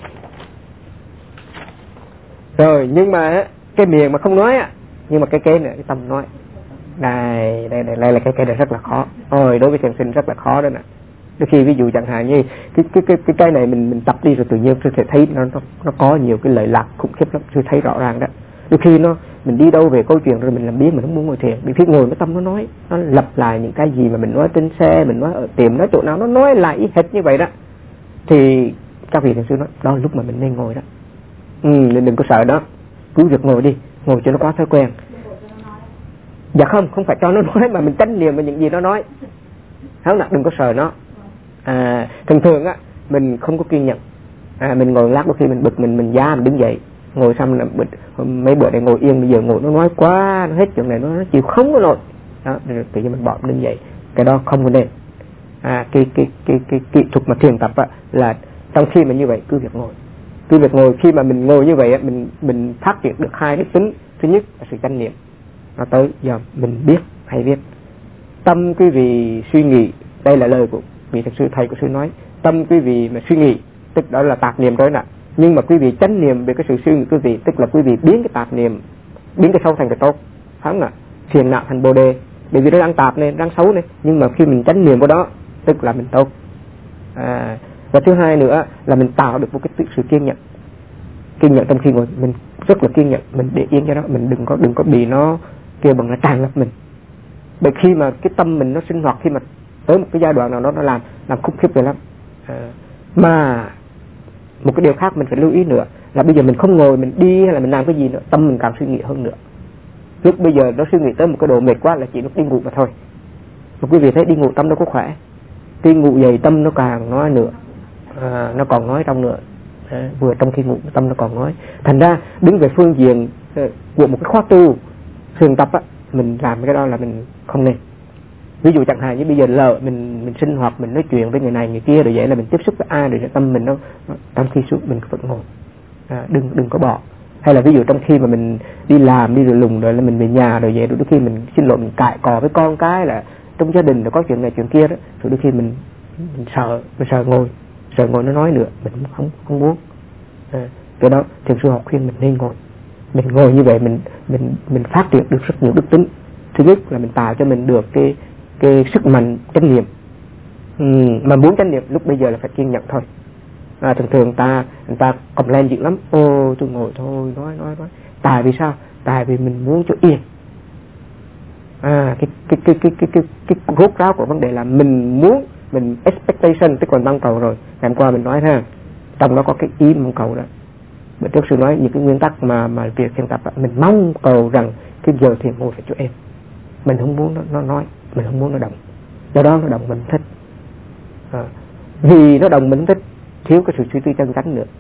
rồi, nhưng mà cái miệng mà không nói á, nhưng mà cái này cái tâm nói. Đây là cái này rất là khó. Đối với thiền sinh rất là khó đó nè. Đôi khi ví dụ chẳng hạn như cái này mình tập đi rồi tự nhiên tôi sẽ thấy nó có nhiều cái lợi lạc khủng khiếp lắm, tôi thấy rõ ràng đó. Đôi khi mình đi đâu về câu chuyện rồi mình làm biếng, mình không muốn ngồi thiền, vì khi ngồi nó tâm nó nói, nó lặp lại những cái gì mà mình nói trên xe, mình nói ở tiệm, nói chỗ nào nó nói lại y hệt như vậy đó. Thì các vị thiền sư nói đó là lúc mà mình nên ngồi đó. Nên đừng có sợ đó, cứ việc ngồi đi, ngồi cho nó có thói quen. Dạ không phải cho nó nói, mà mình chánh niệm vào những gì nó nói. Không nào, đừng có sợ nó. Thường á mình không có kiên nhẫn. Mình ngồi lát đôi khi mình bực mình giá mình đứng dậy, ngồi xong là mấy bữa này ngồi yên, bây giờ ngồi nó nói quá, nó hết chuyện này nó chịu không có nổi đó, tự nhiên mình bỏ đứng dậy. Cái đó không có nên. Cái kỹ thuật mà thiền tập á là trong khi mà như vậy cứ việc ngồi. Khi mà mình ngồi như vậy á, mình phát triển được 2 đức tính. Thứ nhất là sự chánh niệm, nó tới giờ mình biết hay biết. Tâm quý vị suy nghĩ, đây là lời của vị thực sư thầy của sư nói, tâm quý vị mà suy nghĩ tức đó là tạp niệm rồi nè. Nhưng mà quý vị chánh niệm về cái sự suy nghĩ quý vị, tức là quý vị biến cái tạp niệm, biến cái xấu thành cái tốt, phải không ạ? Thiền não thành bồ đề, bởi vì nó đang tạp này, đang xấu này, nhưng mà khi mình chánh niệm vào đó tức là mình tốt. Và thứ hai nữa là mình tạo được một cái sự kiên nhẫn trong khi ngồi, mình rất là kiên nhẫn, mình để yên cho đó, mình đừng có bị nó kêu bằng là tràn ngập mình. Bởi khi mà cái tâm mình nó sinh hoạt, khi mà tới một cái giai đoạn nào đó nó làm khủng khiếp rồi lắm. Mà một cái điều khác mình phải lưu ý nữa là bây giờ mình không ngồi, mình đi hay là mình làm cái gì nữa, tâm mình càng suy nghĩ hơn nữa. Lúc bây giờ nó suy nghĩ tới một cái độ mệt quá là chỉ nó đi ngủ mà thôi. Mà quý vị thấy đi ngủ tâm nó có khỏe, đi ngủ dậy tâm nó càng nói nữa, nó còn nói trong nữa. Vừa trong khi ngủ tâm nó còn nói. Thành ra đứng về phương diện của một cái khóa tu thiền tập á, mình làm cái đó là mình không nên. Ví dụ chẳng hạn như bây giờ lỡ mình sinh hoạt, mình nói chuyện với người này người kia rồi vậy là mình tiếp xúc với ai rồi tâm mình nó trong khi suốt mình vẫn ngồi. Đừng có bỏ. Hay là ví dụ trong khi mà mình đi làm đi rồi lùng rồi là mình về nhà rồi vậy, đôi khi mình xin lỗi, mình cãi cò với con cái là trong gia đình là có chuyện này chuyện kia đó, rồi đôi khi mình sợ ngồi nó nói nữa, mình không muốn. Cái đó thiền sư họ khuyên mình nên ngồi. Mình ngồi như vậy mình phát triển được rất nhiều đức tính. Thứ nhất là mình tạo cho mình được cái sức mạnh chánh niệm. Mà muốn chánh niệm lúc bây giờ là phải kiên nhẫn thôi. Thường thường người ta còng lên dữ lắm. Ô tôi ngồi thôi nói. Tại vì sao? Tại vì mình muốn cho yên. Cái rốt ráo của vấn đề là mình muốn, mình expectation, tức còn mong cầu rồi. Ngày hôm qua mình nói ha, trong đó có cái ý mong cầu đó. Bữa trước sư nói những cái nguyên tắc mà việc thiền tập, mình mong cầu rằng cái giờ thiền ngồi phải cho em. Mình không muốn nó nói, mình không muốn nó động. Do đó nó động mình thích. Vì nó động mình thích, thiếu cái sự suy tư chân chánh nữa.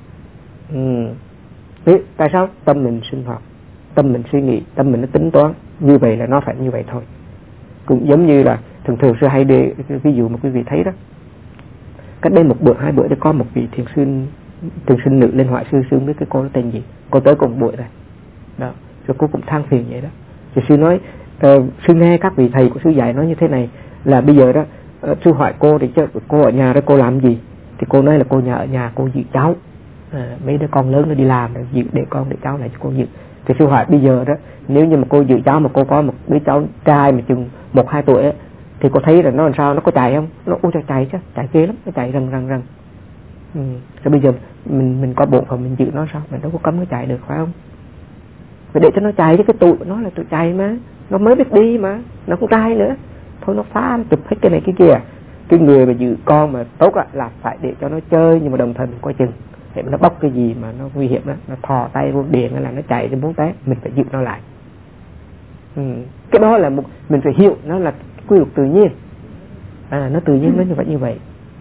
Thế tại sao? Tâm mình sinh hoạt, tâm mình suy nghĩ, tâm mình nó tính toán. Như vậy là nó phải như vậy thôi. Cũng giống như là thường sư hay để ví dụ mà quý vị thấy đó, cách đây 1 bữa 2 bữa thì có một vị thiền sinh nữ lên hỏi sư không biết cái cô nó tên gì. Cô tới cùng buổi này đó, rồi cô cũng than phiền vậy đó. Rồi sư nói sư nghe các vị thầy của sư dạy nói như thế này, là bây giờ đó sư hỏi cô thì chứ cô ở nhà đó cô làm gì, thì cô nói là cô ở nhà cô giữ cháu, mấy đứa con lớn nó đi làm rồi giữ để cháu lại cho cô giữ. Thì sư hỏi bây giờ đó, nếu như mà cô giữ cháu mà cô có một đứa cháu trai mà chừng 1-2 tuổi ấy, thì cô thấy là nó làm sao, nó có chạy không? Nó chạy chứ, chạy ghê lắm, nó chạy rần. Rồi bây giờ mình có bổn phận mình giữ nó sao? Mình đâu có cấm nó chạy được phải không? Phải để cho nó chạy chứ, cái tụi nó là tụi chạy mà, nó mới biết đi mà, nó không trai nữa. Thôi nó phá chụp hết cái này cái kia. Cái người mà giữ con mà tốt là phải để cho nó chơi, nhưng mà đồng thời mình coi chừng. Để mà nó bóc cái gì mà nó nguy hiểm đó, nó thò tay vô điện hay là nó chạy đến bốn té, mình phải giữ nó lại. Cái đó là mình phải hiểu nó là quy luật tự nhiên. Nó tự nhiên nó như vậy.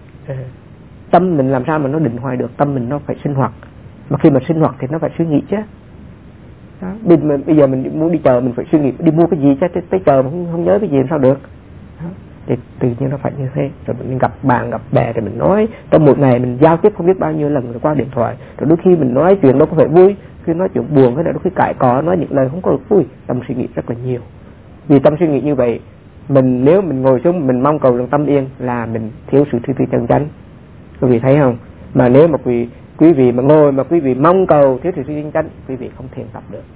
Tâm mình làm sao mà nó định hoài được, tâm mình nó phải sinh hoạt. Mà khi mà sinh hoạt thì nó phải suy nghĩ chứ. Đó. Bây giờ mình muốn đi chợ mình phải suy nghĩ đi mua cái gì chứ, tới chợ mà không nhớ cái gì làm sao được. Đó. Thì tự nhiên nó phải như thế. Rồi mình gặp bạn gặp bè thì mình nói, trong một ngày mình giao tiếp không biết bao nhiêu lần rồi qua điện thoại. Rồi đôi khi mình nói chuyện đâu có phải vui, khi nói chuyện buồn hay là đôi khi cãi cọ nói những lời không có được vui, tâm suy nghĩ rất là nhiều. Vì tâm suy nghĩ như vậy, nếu mình ngồi xuống mình mong cầu rằng tâm yên là mình thiếu sự suy tư chân chánh. Quý vị thấy không? Mà nếu mà quý vị mà ngồi mà quý vị mong cầu thiếu sự suy tư chân chánh, quý vị không thiền tập được.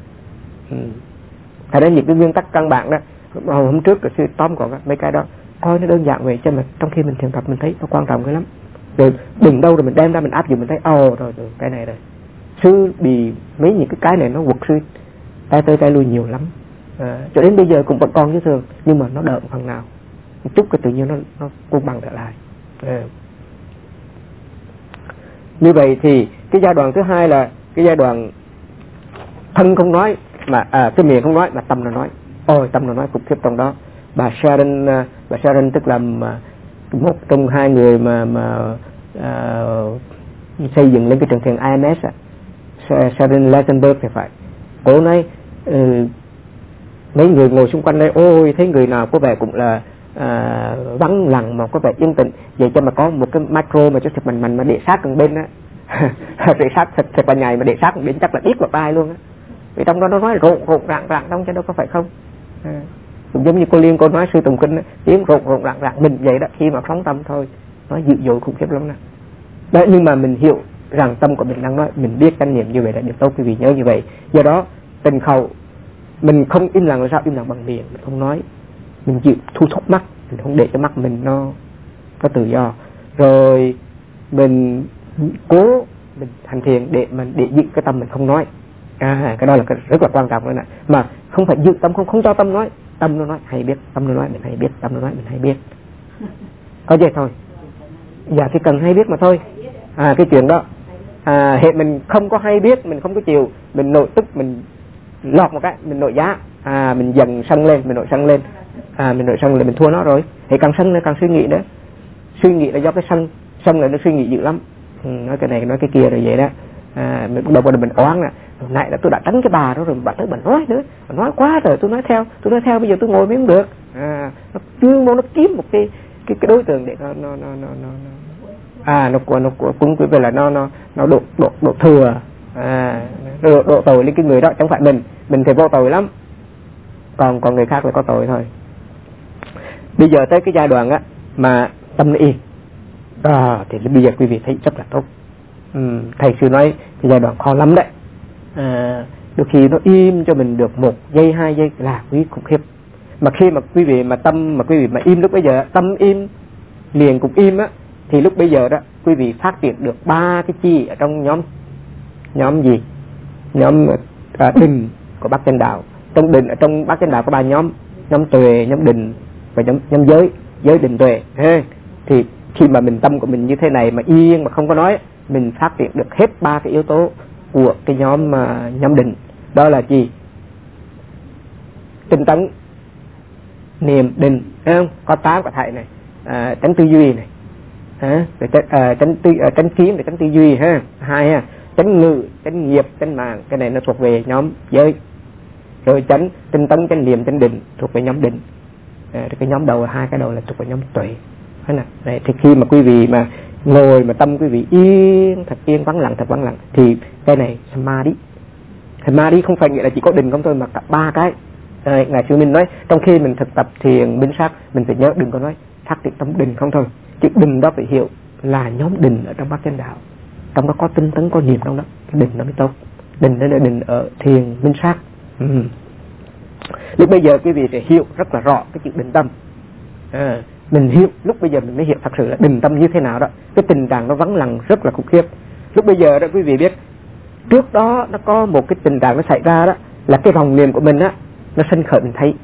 Thật ra những cái nguyên tắc căn bản đó, hôm trước cái sư tóm còn mấy cái đó coi nó đơn giản vậy, cho mà trong khi mình thiền tập mình thấy nó quan trọng cái lắm. Rồi đừng đâu rồi mình đem ra mình áp dụng mình thấy rồi cái này rồi. Sư bị mấy những cái này nó quật sư tay tới tay lui nhiều lắm. Cho đến bây giờ cũng vẫn còn như thường, nhưng mà nó đỡ một phần nào một chút, cái tự nhiên nó cân bằng trở lại. Như vậy thì cái giai đoạn thứ hai là cái giai đoạn thân không nói mà cái miệng không nói mà tâm nó nói. Tâm nó nói khủng khiếp trong đó. Bà Sharon tức là một trong 2 người mà xây dựng lên cái trường thiền IMS, Sharon Lattenberg thì phải. Cô nói mấy người ngồi xung quanh đây, thấy người nào có vẻ cũng là vắng lặng mà có vẻ yên tĩnh, vậy cho mà có một cái micro mà cho thật mình mà để sát gần bên á, để sát thật là nhảy mà để sát gần bên chắc là biết một ai luôn á. Vì trong đó nó nói rộn ràng trong chứ đâu có phải không. Cũng giống như cô Liên cô nói sư tùng kinh tiếng rộn ràng mình vậy đó, khi mà phóng tâm thôi nó dữ dội khủng khiếp lắm nè. Đấy, nhưng mà mình hiểu rằng tâm của mình đang nói, mình biết chánh niệm như vậy là điều tốt, quý vị nhớ như vậy. Do đó tình khẩu mình không im lặng là sao? Im lặng bằng miệng, mình không nói, mình chịu thu thúc mắt, mình không để cho mắt mình nó có tự do. Rồi mình cố mình hành thiền để giữ cái tâm mình không nói. Cái đó là cái rất là quan trọng đó nè. Mà không phải giữ tâm, không cho tâm nói. Tâm nó nói hay biết, tâm nó nói mình hay biết, tâm nó nói mình hay biết. Có vậy thôi. Dạ chỉ cần hay biết mà thôi. Cái chuyện đó hệ mình không có hay biết, mình không có chịu, mình nội tức, mình lọt một cái, mình nội giá, mình dần sân lên, mình nội sân lên, mình thua nó rồi. Thì càng sân nó càng suy nghĩ nữa. Suy nghĩ là do cái sân là nó suy nghĩ dữ lắm. Nói cái này nói cái kia rồi vậy đó. Mình đầu mình oán nè, hồi nãy là tôi đã tránh cái bà đó rồi, bà tới bà nói nữa, bà nói quá rồi, tôi nói theo bây giờ tôi ngồi mới không được. Nó chuyên môn nó kiếm một cái đối tượng để nó cũng về là nó độ thừa, độ tội lên cái người đó, chẳng phải mình thì vô tội lắm, còn người khác là có tội thôi. Bây giờ tới cái giai đoạn á mà tâm nó yên thì bây giờ quý vị thấy rất là tốt. Thầy sư nói cái giai đoạn khó lắm đấy. Đôi khi nó im cho mình được 1 giây 2 giây là quý khủng khiếp. Mà khi mà quý vị mà tâm mà quý vị mà im lúc bây giờ, tâm im liền cũng im á, thì lúc bây giờ đó quý vị phát triển được 3 cái chi ở trong nhóm gì? Nhóm định của Bát Chánh Đạo. Trong định, ở trong Bát Chánh Đạo có 3 nhóm: nhóm tuệ, nhóm định và nhóm giới định tuệ. Thì khi mà mình tâm của mình như thế này mà yên mà không có nói, mình phát triển được hết 3 cái yếu tố của cái nhóm định. Đó là gì? Tinh tấn, niệm, định, thấy không? Có 8 quả thầy này, tránh tư duy này, tránh kiến, tránh tư duy ha. 2 ha, tránh ngự, tránh nghiệp, tránh mạng. Cái này nó thuộc về nhóm giới. Rồi tránh tinh tấn, tránh niệm, tránh định thuộc về nhóm định. Cái nhóm đầu, 2 cái đầu là thuộc về nhóm tuệ. Đấy, thì khi mà quý vị mà ngồi mà tâm quý vị yên, thật yên, vắng lặng, thật vắng lặng, thì cái này samadhi. Samadhi không phải nghĩa là chỉ có định không thôi, mà cả 3 cái. Ngài Sư Minh nói trong khi mình thực tập thiền minh sát, mình phải nhớ đừng có nói phát triển tâm định không thôi. Chứ định đó phải hiểu là nhóm định ở trong Bát Chánh Đạo. Trong đó có tinh tấn, có niệm trong đó, cái định nó mới tốt. Định đó là định ở thiền minh sát. Lúc bây giờ quý vị sẽ hiểu rất là rõ cái chữ định tâm. Mình hiểu, lúc bây giờ mình mới hiểu thật sự là định tâm như thế nào đó. Cái tình trạng nó vắng lặng rất là khủng khiếp. Lúc bây giờ đó quý vị biết, trước đó nó có một cái tình trạng nó xảy ra đó, là cái vòng niệm của mình á, nó sân khởi mình thấy.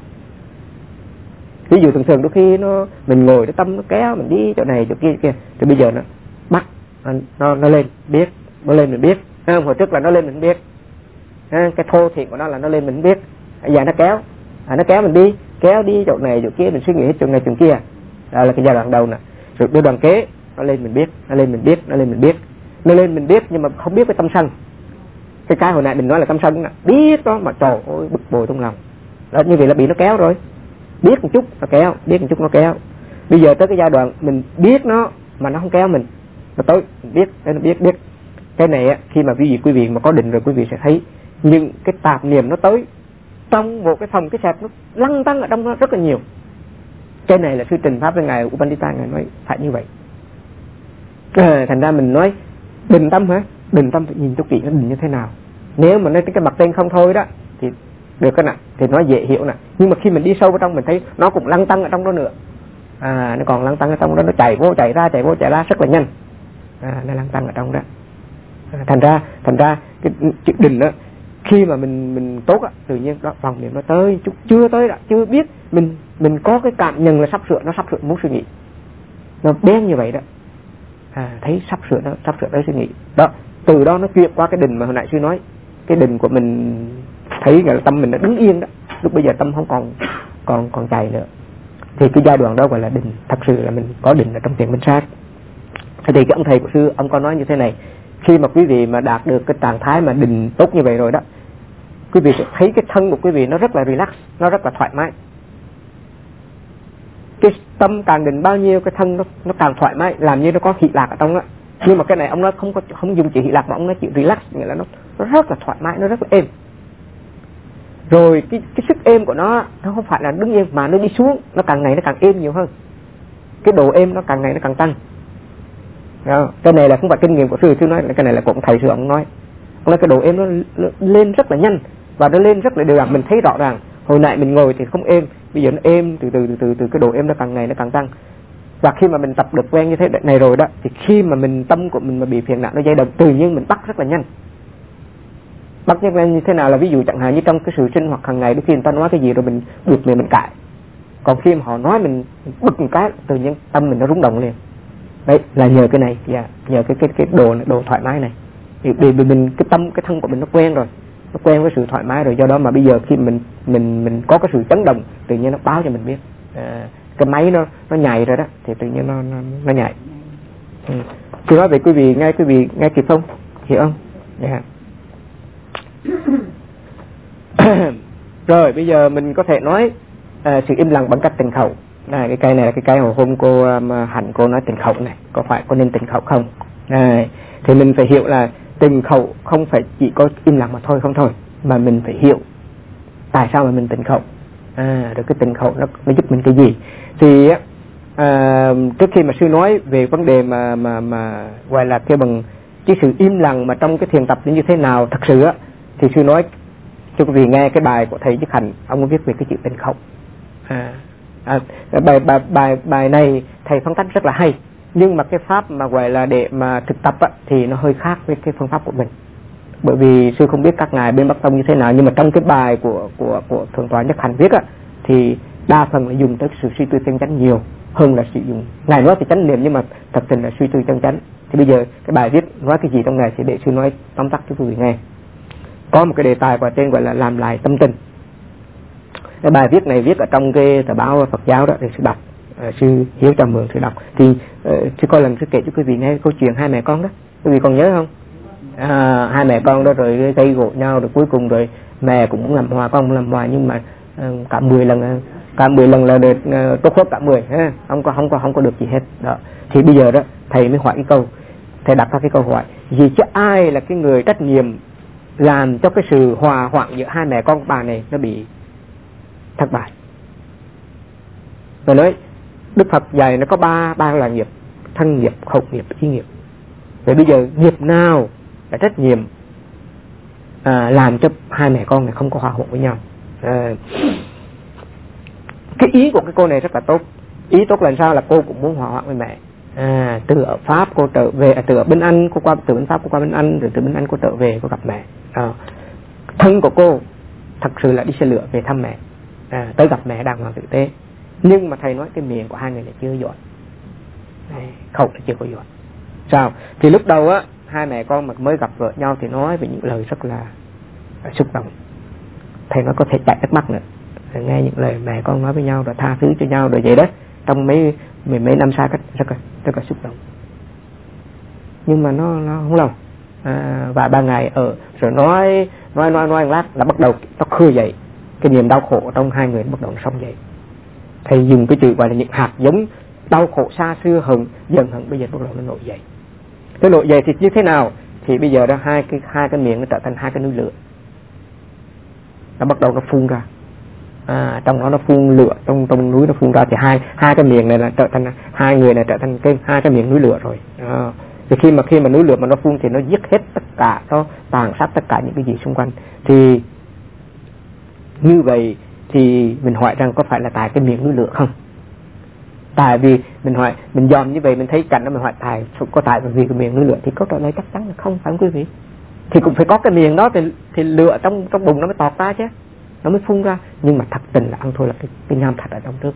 Ví dụ thường đôi khi mình ngồi cái tâm nó kéo mình đi chỗ này chỗ kia kìa, thì bây giờ nó bắt nó lên biết, nó lên mình biết. Hồi trước là nó lên mình biết, cái thô thiện của nó là nó lên mình biết. Bây giờ nó kéo mình đi, kéo đi chỗ này chỗ kia, mình suy nghĩ hết chỗ này chỗ kia. Đó là cái giai đoạn đầu nè. Rồi đưa đoạn kế, nó lên mình biết, nó lên mình biết, nhưng mà không biết cái tâm sân. Cái hồi nãy mình nói là tâm sân nè, biết đó mà trời ơi bực bội trong lòng. Đó, như vậy là bị nó kéo rồi. Biết một chút nó kéo, biết một chút nó kéo. Bây giờ tới cái giai đoạn mình biết nó mà nó không kéo mình, nó tới biết. Cái này á, khi mà quý vị mà có định rồi quý vị sẽ thấy những cái tạp niệm nó tới trong một cái phòng cái sẹp, nó lăn tăn ở trong nó rất là nhiều. Cái này là sư trình pháp với ngài Upandita, ngài nói phải như vậy. Thành ra mình nói định tâm hả? Định tâm phải nhìn cho kỹ nó định như thế nào. Nếu mà nói cái mặt tên không thôi đó thì được cái nè, thì nó dễ hiểu nè. Nhưng mà khi mình đi sâu vào trong mình thấy nó cũng lăn tăn ở trong đó nữa. Nó còn lăn tăn ở trong đó, nó chạy vô chạy ra rất là nhanh. Nó lăn tăn ở trong đó. Thành ra cái chữ định đó, khi mà mình tốt á, tự nhiên đó vòng niệm nó tới, chưa tới đã, chưa biết mình có cái cảm nhận là sắp sửa muốn suy nghĩ. Nó đen như vậy đó. Thấy sắp sửa tới suy nghĩ. Đó, từ đó nó chuyển qua cái định mà hồi nãy sư nói. Cái định của mình thấy là tâm mình nó đứng yên đó. Lúc bây giờ tâm không còn chạy nữa. Thì cái giai đoạn đó gọi là định. Thật sự là mình có định ở trong thiền minh sát. Thì cái ông thầy của sư, ông có nói như thế này: khi mà quý vị mà đạt được cái trạng thái mà định tốt như vậy rồi đó, quý vị sẽ thấy cái thân của quý vị nó rất là relax, nó rất là thoải mái. Cái tâm càng định bao nhiêu, cái thân nó càng thoải mái, làm như nó có hỷ lạc ở trong đó. Nhưng mà cái này ông nói không dùng chữ hỷ lạc mà ông nói chữ relax, nghĩa là nó rất là thoải mái, nó rất là êm. Rồi cái sức êm của nó không phải là đứng yên mà nó đi xuống, nó càng ngày nó càng êm nhiều hơn. Cái độ êm nó càng ngày nó càng tăng. Đó. Cái này là không phải kinh nghiệm của sư nói, cái này là của thầy sư ông nói. Ông nói cái độ êm nó lên rất là nhanh và nó lên rất là đều đặn, mình thấy rõ ràng. Hồi nãy mình ngồi thì không êm, bây giờ nó êm từ cái độ êm nó càng ngày nó càng tăng. Và khi mà mình tập được quen như thế này rồi đó, thì khi mà tâm của mình mà bị phiền não nó dao động, tự nhiên mình bắt rất là nhanh. Bắt nhanh như thế nào là ví dụ chẳng hạn như trong cái sự sinh hoạt hàng ngày, đôi khi người ta nói cái gì rồi mình buộc mình cãi. Còn khi mà họ nói mình bực một cái, tự nhiên tâm mình nó rung động liền. Đấy là nhờ cái này, nhờ cái đồ thoải mái này. Vì mình cái thân của mình nó quen rồi, nó quen với sự thoải mái rồi, do đó mà bây giờ khi mình có cái sự chấn động, tự nhiên nó báo cho mình biết. Cái máy nó nhảy rồi đó, thì tự nhiên nó nhảy. Tôi nói về quý vị nghe kịp không? Hiểu không? Rồi bây giờ mình có thể nói sự im lặng bằng cách tịnh khẩu. Cái cây này là cái cây hồi hôm cô Hạnh cô nói tịnh khẩu này, có nên tịnh khẩu không? Thì mình phải hiểu là tịnh khẩu không phải chỉ có im lặng mà thôi, không thôi, mà mình phải hiểu tại sao mà mình tịnh khẩu. Rồi cái tịnh khẩu nó giúp mình cái gì? Thì trước khi mà sư nói về vấn đề mà gọi là kêu bằng Chứ sự im lặng mà trong cái thiền tập như thế nào thật sự á, thì sư nói cho quý vị nghe cái bài của thầy Nhất Hạnh, ông có viết về cái chữ tịnh không. Bài này thầy phân tích rất là hay, nhưng mà cái pháp mà gọi là để mà thực tập á, thì nó hơi khác với cái phương pháp của mình. Bởi vì sư không biết các ngài bên Bắc Tông như thế nào, nhưng mà trong cái bài của Thượng tọa Nhất Hạnh viết á, thì đa phần là dùng tới sự suy tư chân chánh nhiều hơn là sử dụng. Ngài nói thì chánh niệm nhưng mà thật tình là suy tư chân chánh. Thì bây giờ cái bài viết nói cái gì trong này thì để sư nói tóm tắt cho quý vị nghe. Có một cái đề tài tên gọi là làm lại tâm tình. Cái bài viết này viết ở trong cái tờ báo Phật giáo đó, để sư đọc, sư Hiếu cho mượn sư đọc. Thì sư coi lần sư kể cho quý vị nghe câu chuyện hai mẹ con đó, quý vị còn nhớ không? Hai mẹ con đó rồi gây gỗ nhau, rồi cuối cùng rồi mẹ cũng muốn làm hòa, con cũng làm hòa, nhưng mà cả 10 lần là được tốt hết cả 10 ha, không có được gì hết đó. Thì bây giờ đó thầy mới hỏi cái câu, thầy đặt ra cái câu hỏi vì chứ ai là cái người trách nhiệm làm cho cái sự hòa hoãn giữa hai mẹ con bà này nó bị thất bại. Rồi nói Đức Phật dạy nó có ba là nghiệp: thân nghiệp, khẩu nghiệp, ý nghiệp. Vậy bây giờ nghiệp nào là trách nhiệm làm cho hai mẹ con này không có hòa hợp với nhau? Cái ý của cái cô này rất là tốt. Ý tốt là sao? Là cô cũng muốn hòa hoãn với mẹ. Từ ở Pháp cô trở về, từ ở bên Anh cô qua, từ bên Pháp cô qua bên Anh, rồi từ bên Anh cô trở về cô gặp mẹ. Thân của cô thật sự là đi xe lửa về thăm mẹ, tới gặp mẹ đàng hoàng tử tế. Nhưng mà thầy nói cái miệng của hai người này chưa giỏi, khẩu là chưa có giỏi. Sao? Thì lúc đầu á, hai mẹ con mà mới gặp vợ nhau thì nói về những lời rất là xúc động. Thầy nói có thể chảy nước mắt nữa, nghe những lời mẹ con nói với nhau rồi tha thứ cho nhau rồi vậy đó, trong mấy năm xa cách rất là xúc động. Nhưng mà nó không lâu. Và 3 ngày ở rồi nói lát là bắt đầu nó khơi dậy cái niềm đau khổ trong hai người, bắt đầu sống dậy. Thầy dùng cái chữ gọi là những hạt giống đau khổ xa xưa hận, dần hận bây giờ bắt đầu nó nổi dậy. Cái nổi dậy thì như thế nào? Thì bây giờ đó hai cái miệng nó trở thành hai cái núi lửa. Nó bắt đầu nó phun ra. Trong đó nó phun lửa, trong núi nó phun ra, thì hai cái miệng này là trở thành, hai người này trở thành hai cái miệng núi lửa rồi. Thì khi mà núi lửa mà nó phun thì nó giết hết tất cả, nó tàn sát tất cả những cái gì xung quanh. Thì như vậy thì mình hỏi rằng có phải là tại cái miệng núi lửa không? Tại vì mình hỏi, mình dòm như vậy mình thấy cảnh đó, mình hỏi có tại vì cái miệng núi lửa, thì câu trả lời chắc chắn là không, phải không quý vị? Thì cũng phải có cái miệng đó thì lửa trong bụng nó mới tọt ra chứ, nó mới phun ra. Nhưng mà thật tình là ăn thôi là cái nham thạch ở trong trước.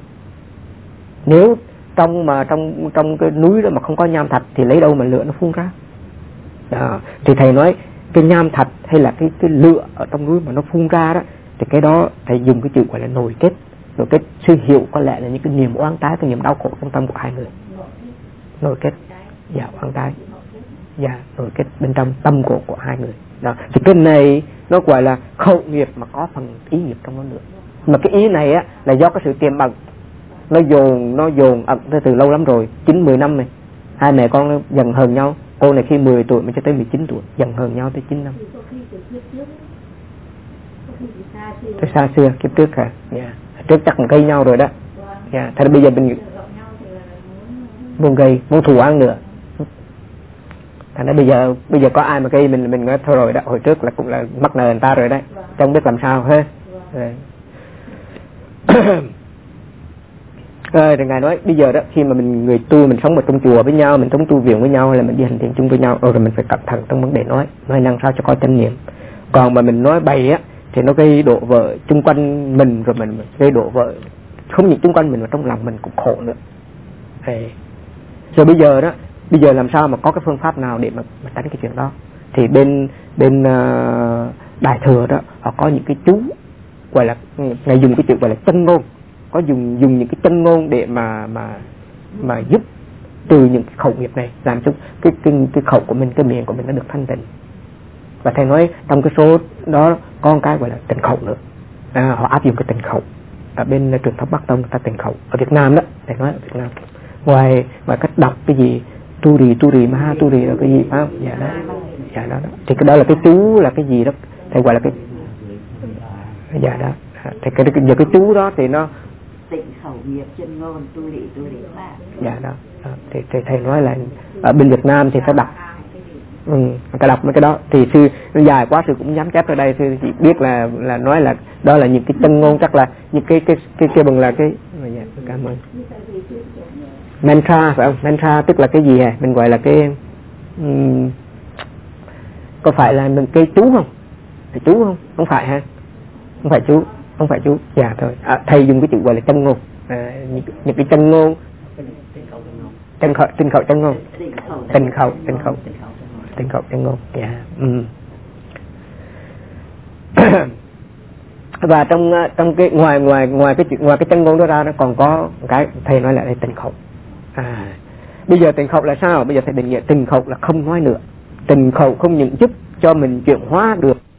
Nếu trong cái núi đó mà không có nham thạch thì lấy đâu mà lửa nó phun ra? Đó. Thì thầy nói cái nham thạch hay là cái lửa ở trong núi mà nó phun ra đó, thì cái đó thầy dùng cái chữ gọi là nổi kết. Nổi kết sư hiệu có lẽ là những cái niềm oán trái, cái niềm đau khổ trong tâm của hai người. Nổi kết, dạ, oán trái, dạ, nổi kết bên trong tâm của hai người. Đó. Thì cái này nó gọi là khẩu nghiệp mà có phần ý nghiệp trong nó nữa. Mà cái ý này á là do cái sự tiềm ẩn, nó dồn ẩn từ lâu lắm rồi, 9-10 năm này. Hai mẹ con nó dần hờn nhau. Cô này khi 10 tuổi mà cho tới 19 tuổi, dần hờn nhau tới 9 năm. Tới xa xưa, kiếp trước hả? Yeah. Trước chắc cũng gây nhau rồi đó. Yeah. Thế bây giờ mình muốn gây, muốn thù ăn nữa. Thành ra bây giờ có ai mà gây mình nói thôi rồi đó, hồi trước là cũng là mắc nợ người ta rồi đấy, chẳng biết làm sao hết. Rồi ngài nói bây giờ đó, khi mà người tu mình sống ở trong chùa với nhau, mình sống tu viện với nhau, hay là mình đi hành thiền chung với nhau, rồi mình phải cẩn thận trong vấn đề nói năng sao cho có chánh niệm. Còn mà mình nói bậy á thì nó gây đổ vỡ chung quanh mình, rồi mình gây đổ vỡ không những chung quanh mình mà trong lòng mình cũng khổ nữa. Rồi bây giờ làm sao mà có cái phương pháp nào để mà tránh cái chuyện đó? Thì bên Đại Thừa đó, họ có những cái chú gọi là, ngài dùng cái chữ gọi là chân ngôn, có dùng những cái chân ngôn để mà giúp từ những cái khẩu nghiệp này, làm cho cái khẩu của mình, cái miệng của mình nó được thanh tịnh. Và thầy nói trong cái số đó có một cái gọi là tịnh khẩu nữa. Họ áp dụng cái tịnh khẩu ở bên truyền thống Bắc Tông, người ta tịnh khẩu. Ở Việt Nam đó, thầy nói ở Việt Nam, ngoài cách đọc cái gì tu rì ma tu rì là cái gì phải không? Dạ đó. Thì cái đó là cái chú là cái gì đó, thầy gọi là cái, dạ đó. Thì cái chú đó thì nó tịnh khẩu nghiệp chân ngôn tu rì ma. Dạ đó. Thì thầy nói là ở bên Việt Nam thì ta đọc Cái đọc mấy cái đó thì sư dài quá, sư cũng dám chép ở đây, sư chỉ biết là nói là đó là những cái chân ngôn, chắc là những cái bằng là cái cảm ơn mantra phải không? Mantra tức là cái gì hả? Mình gọi là cái có phải là mình cái chú không? Phải chú không? Không phải ha? Không phải chú. Dạ thôi. Thầy dùng cái chữ gọi là chân ngôn. Những cái chân ngôn. Chân khẩu chân ngôn. Chân khẩu chân ngôn. Dạ. Và trong cái ngoài cái chân ngôn đó ra, nó còn có cái thầy nói là đây tình khẩu. Bây giờ tình khẩu là sao? Bây giờ thầy định nghĩa tình khẩu là không nói nữa. Tình khẩu không những giúp cho mình chuyển hóa được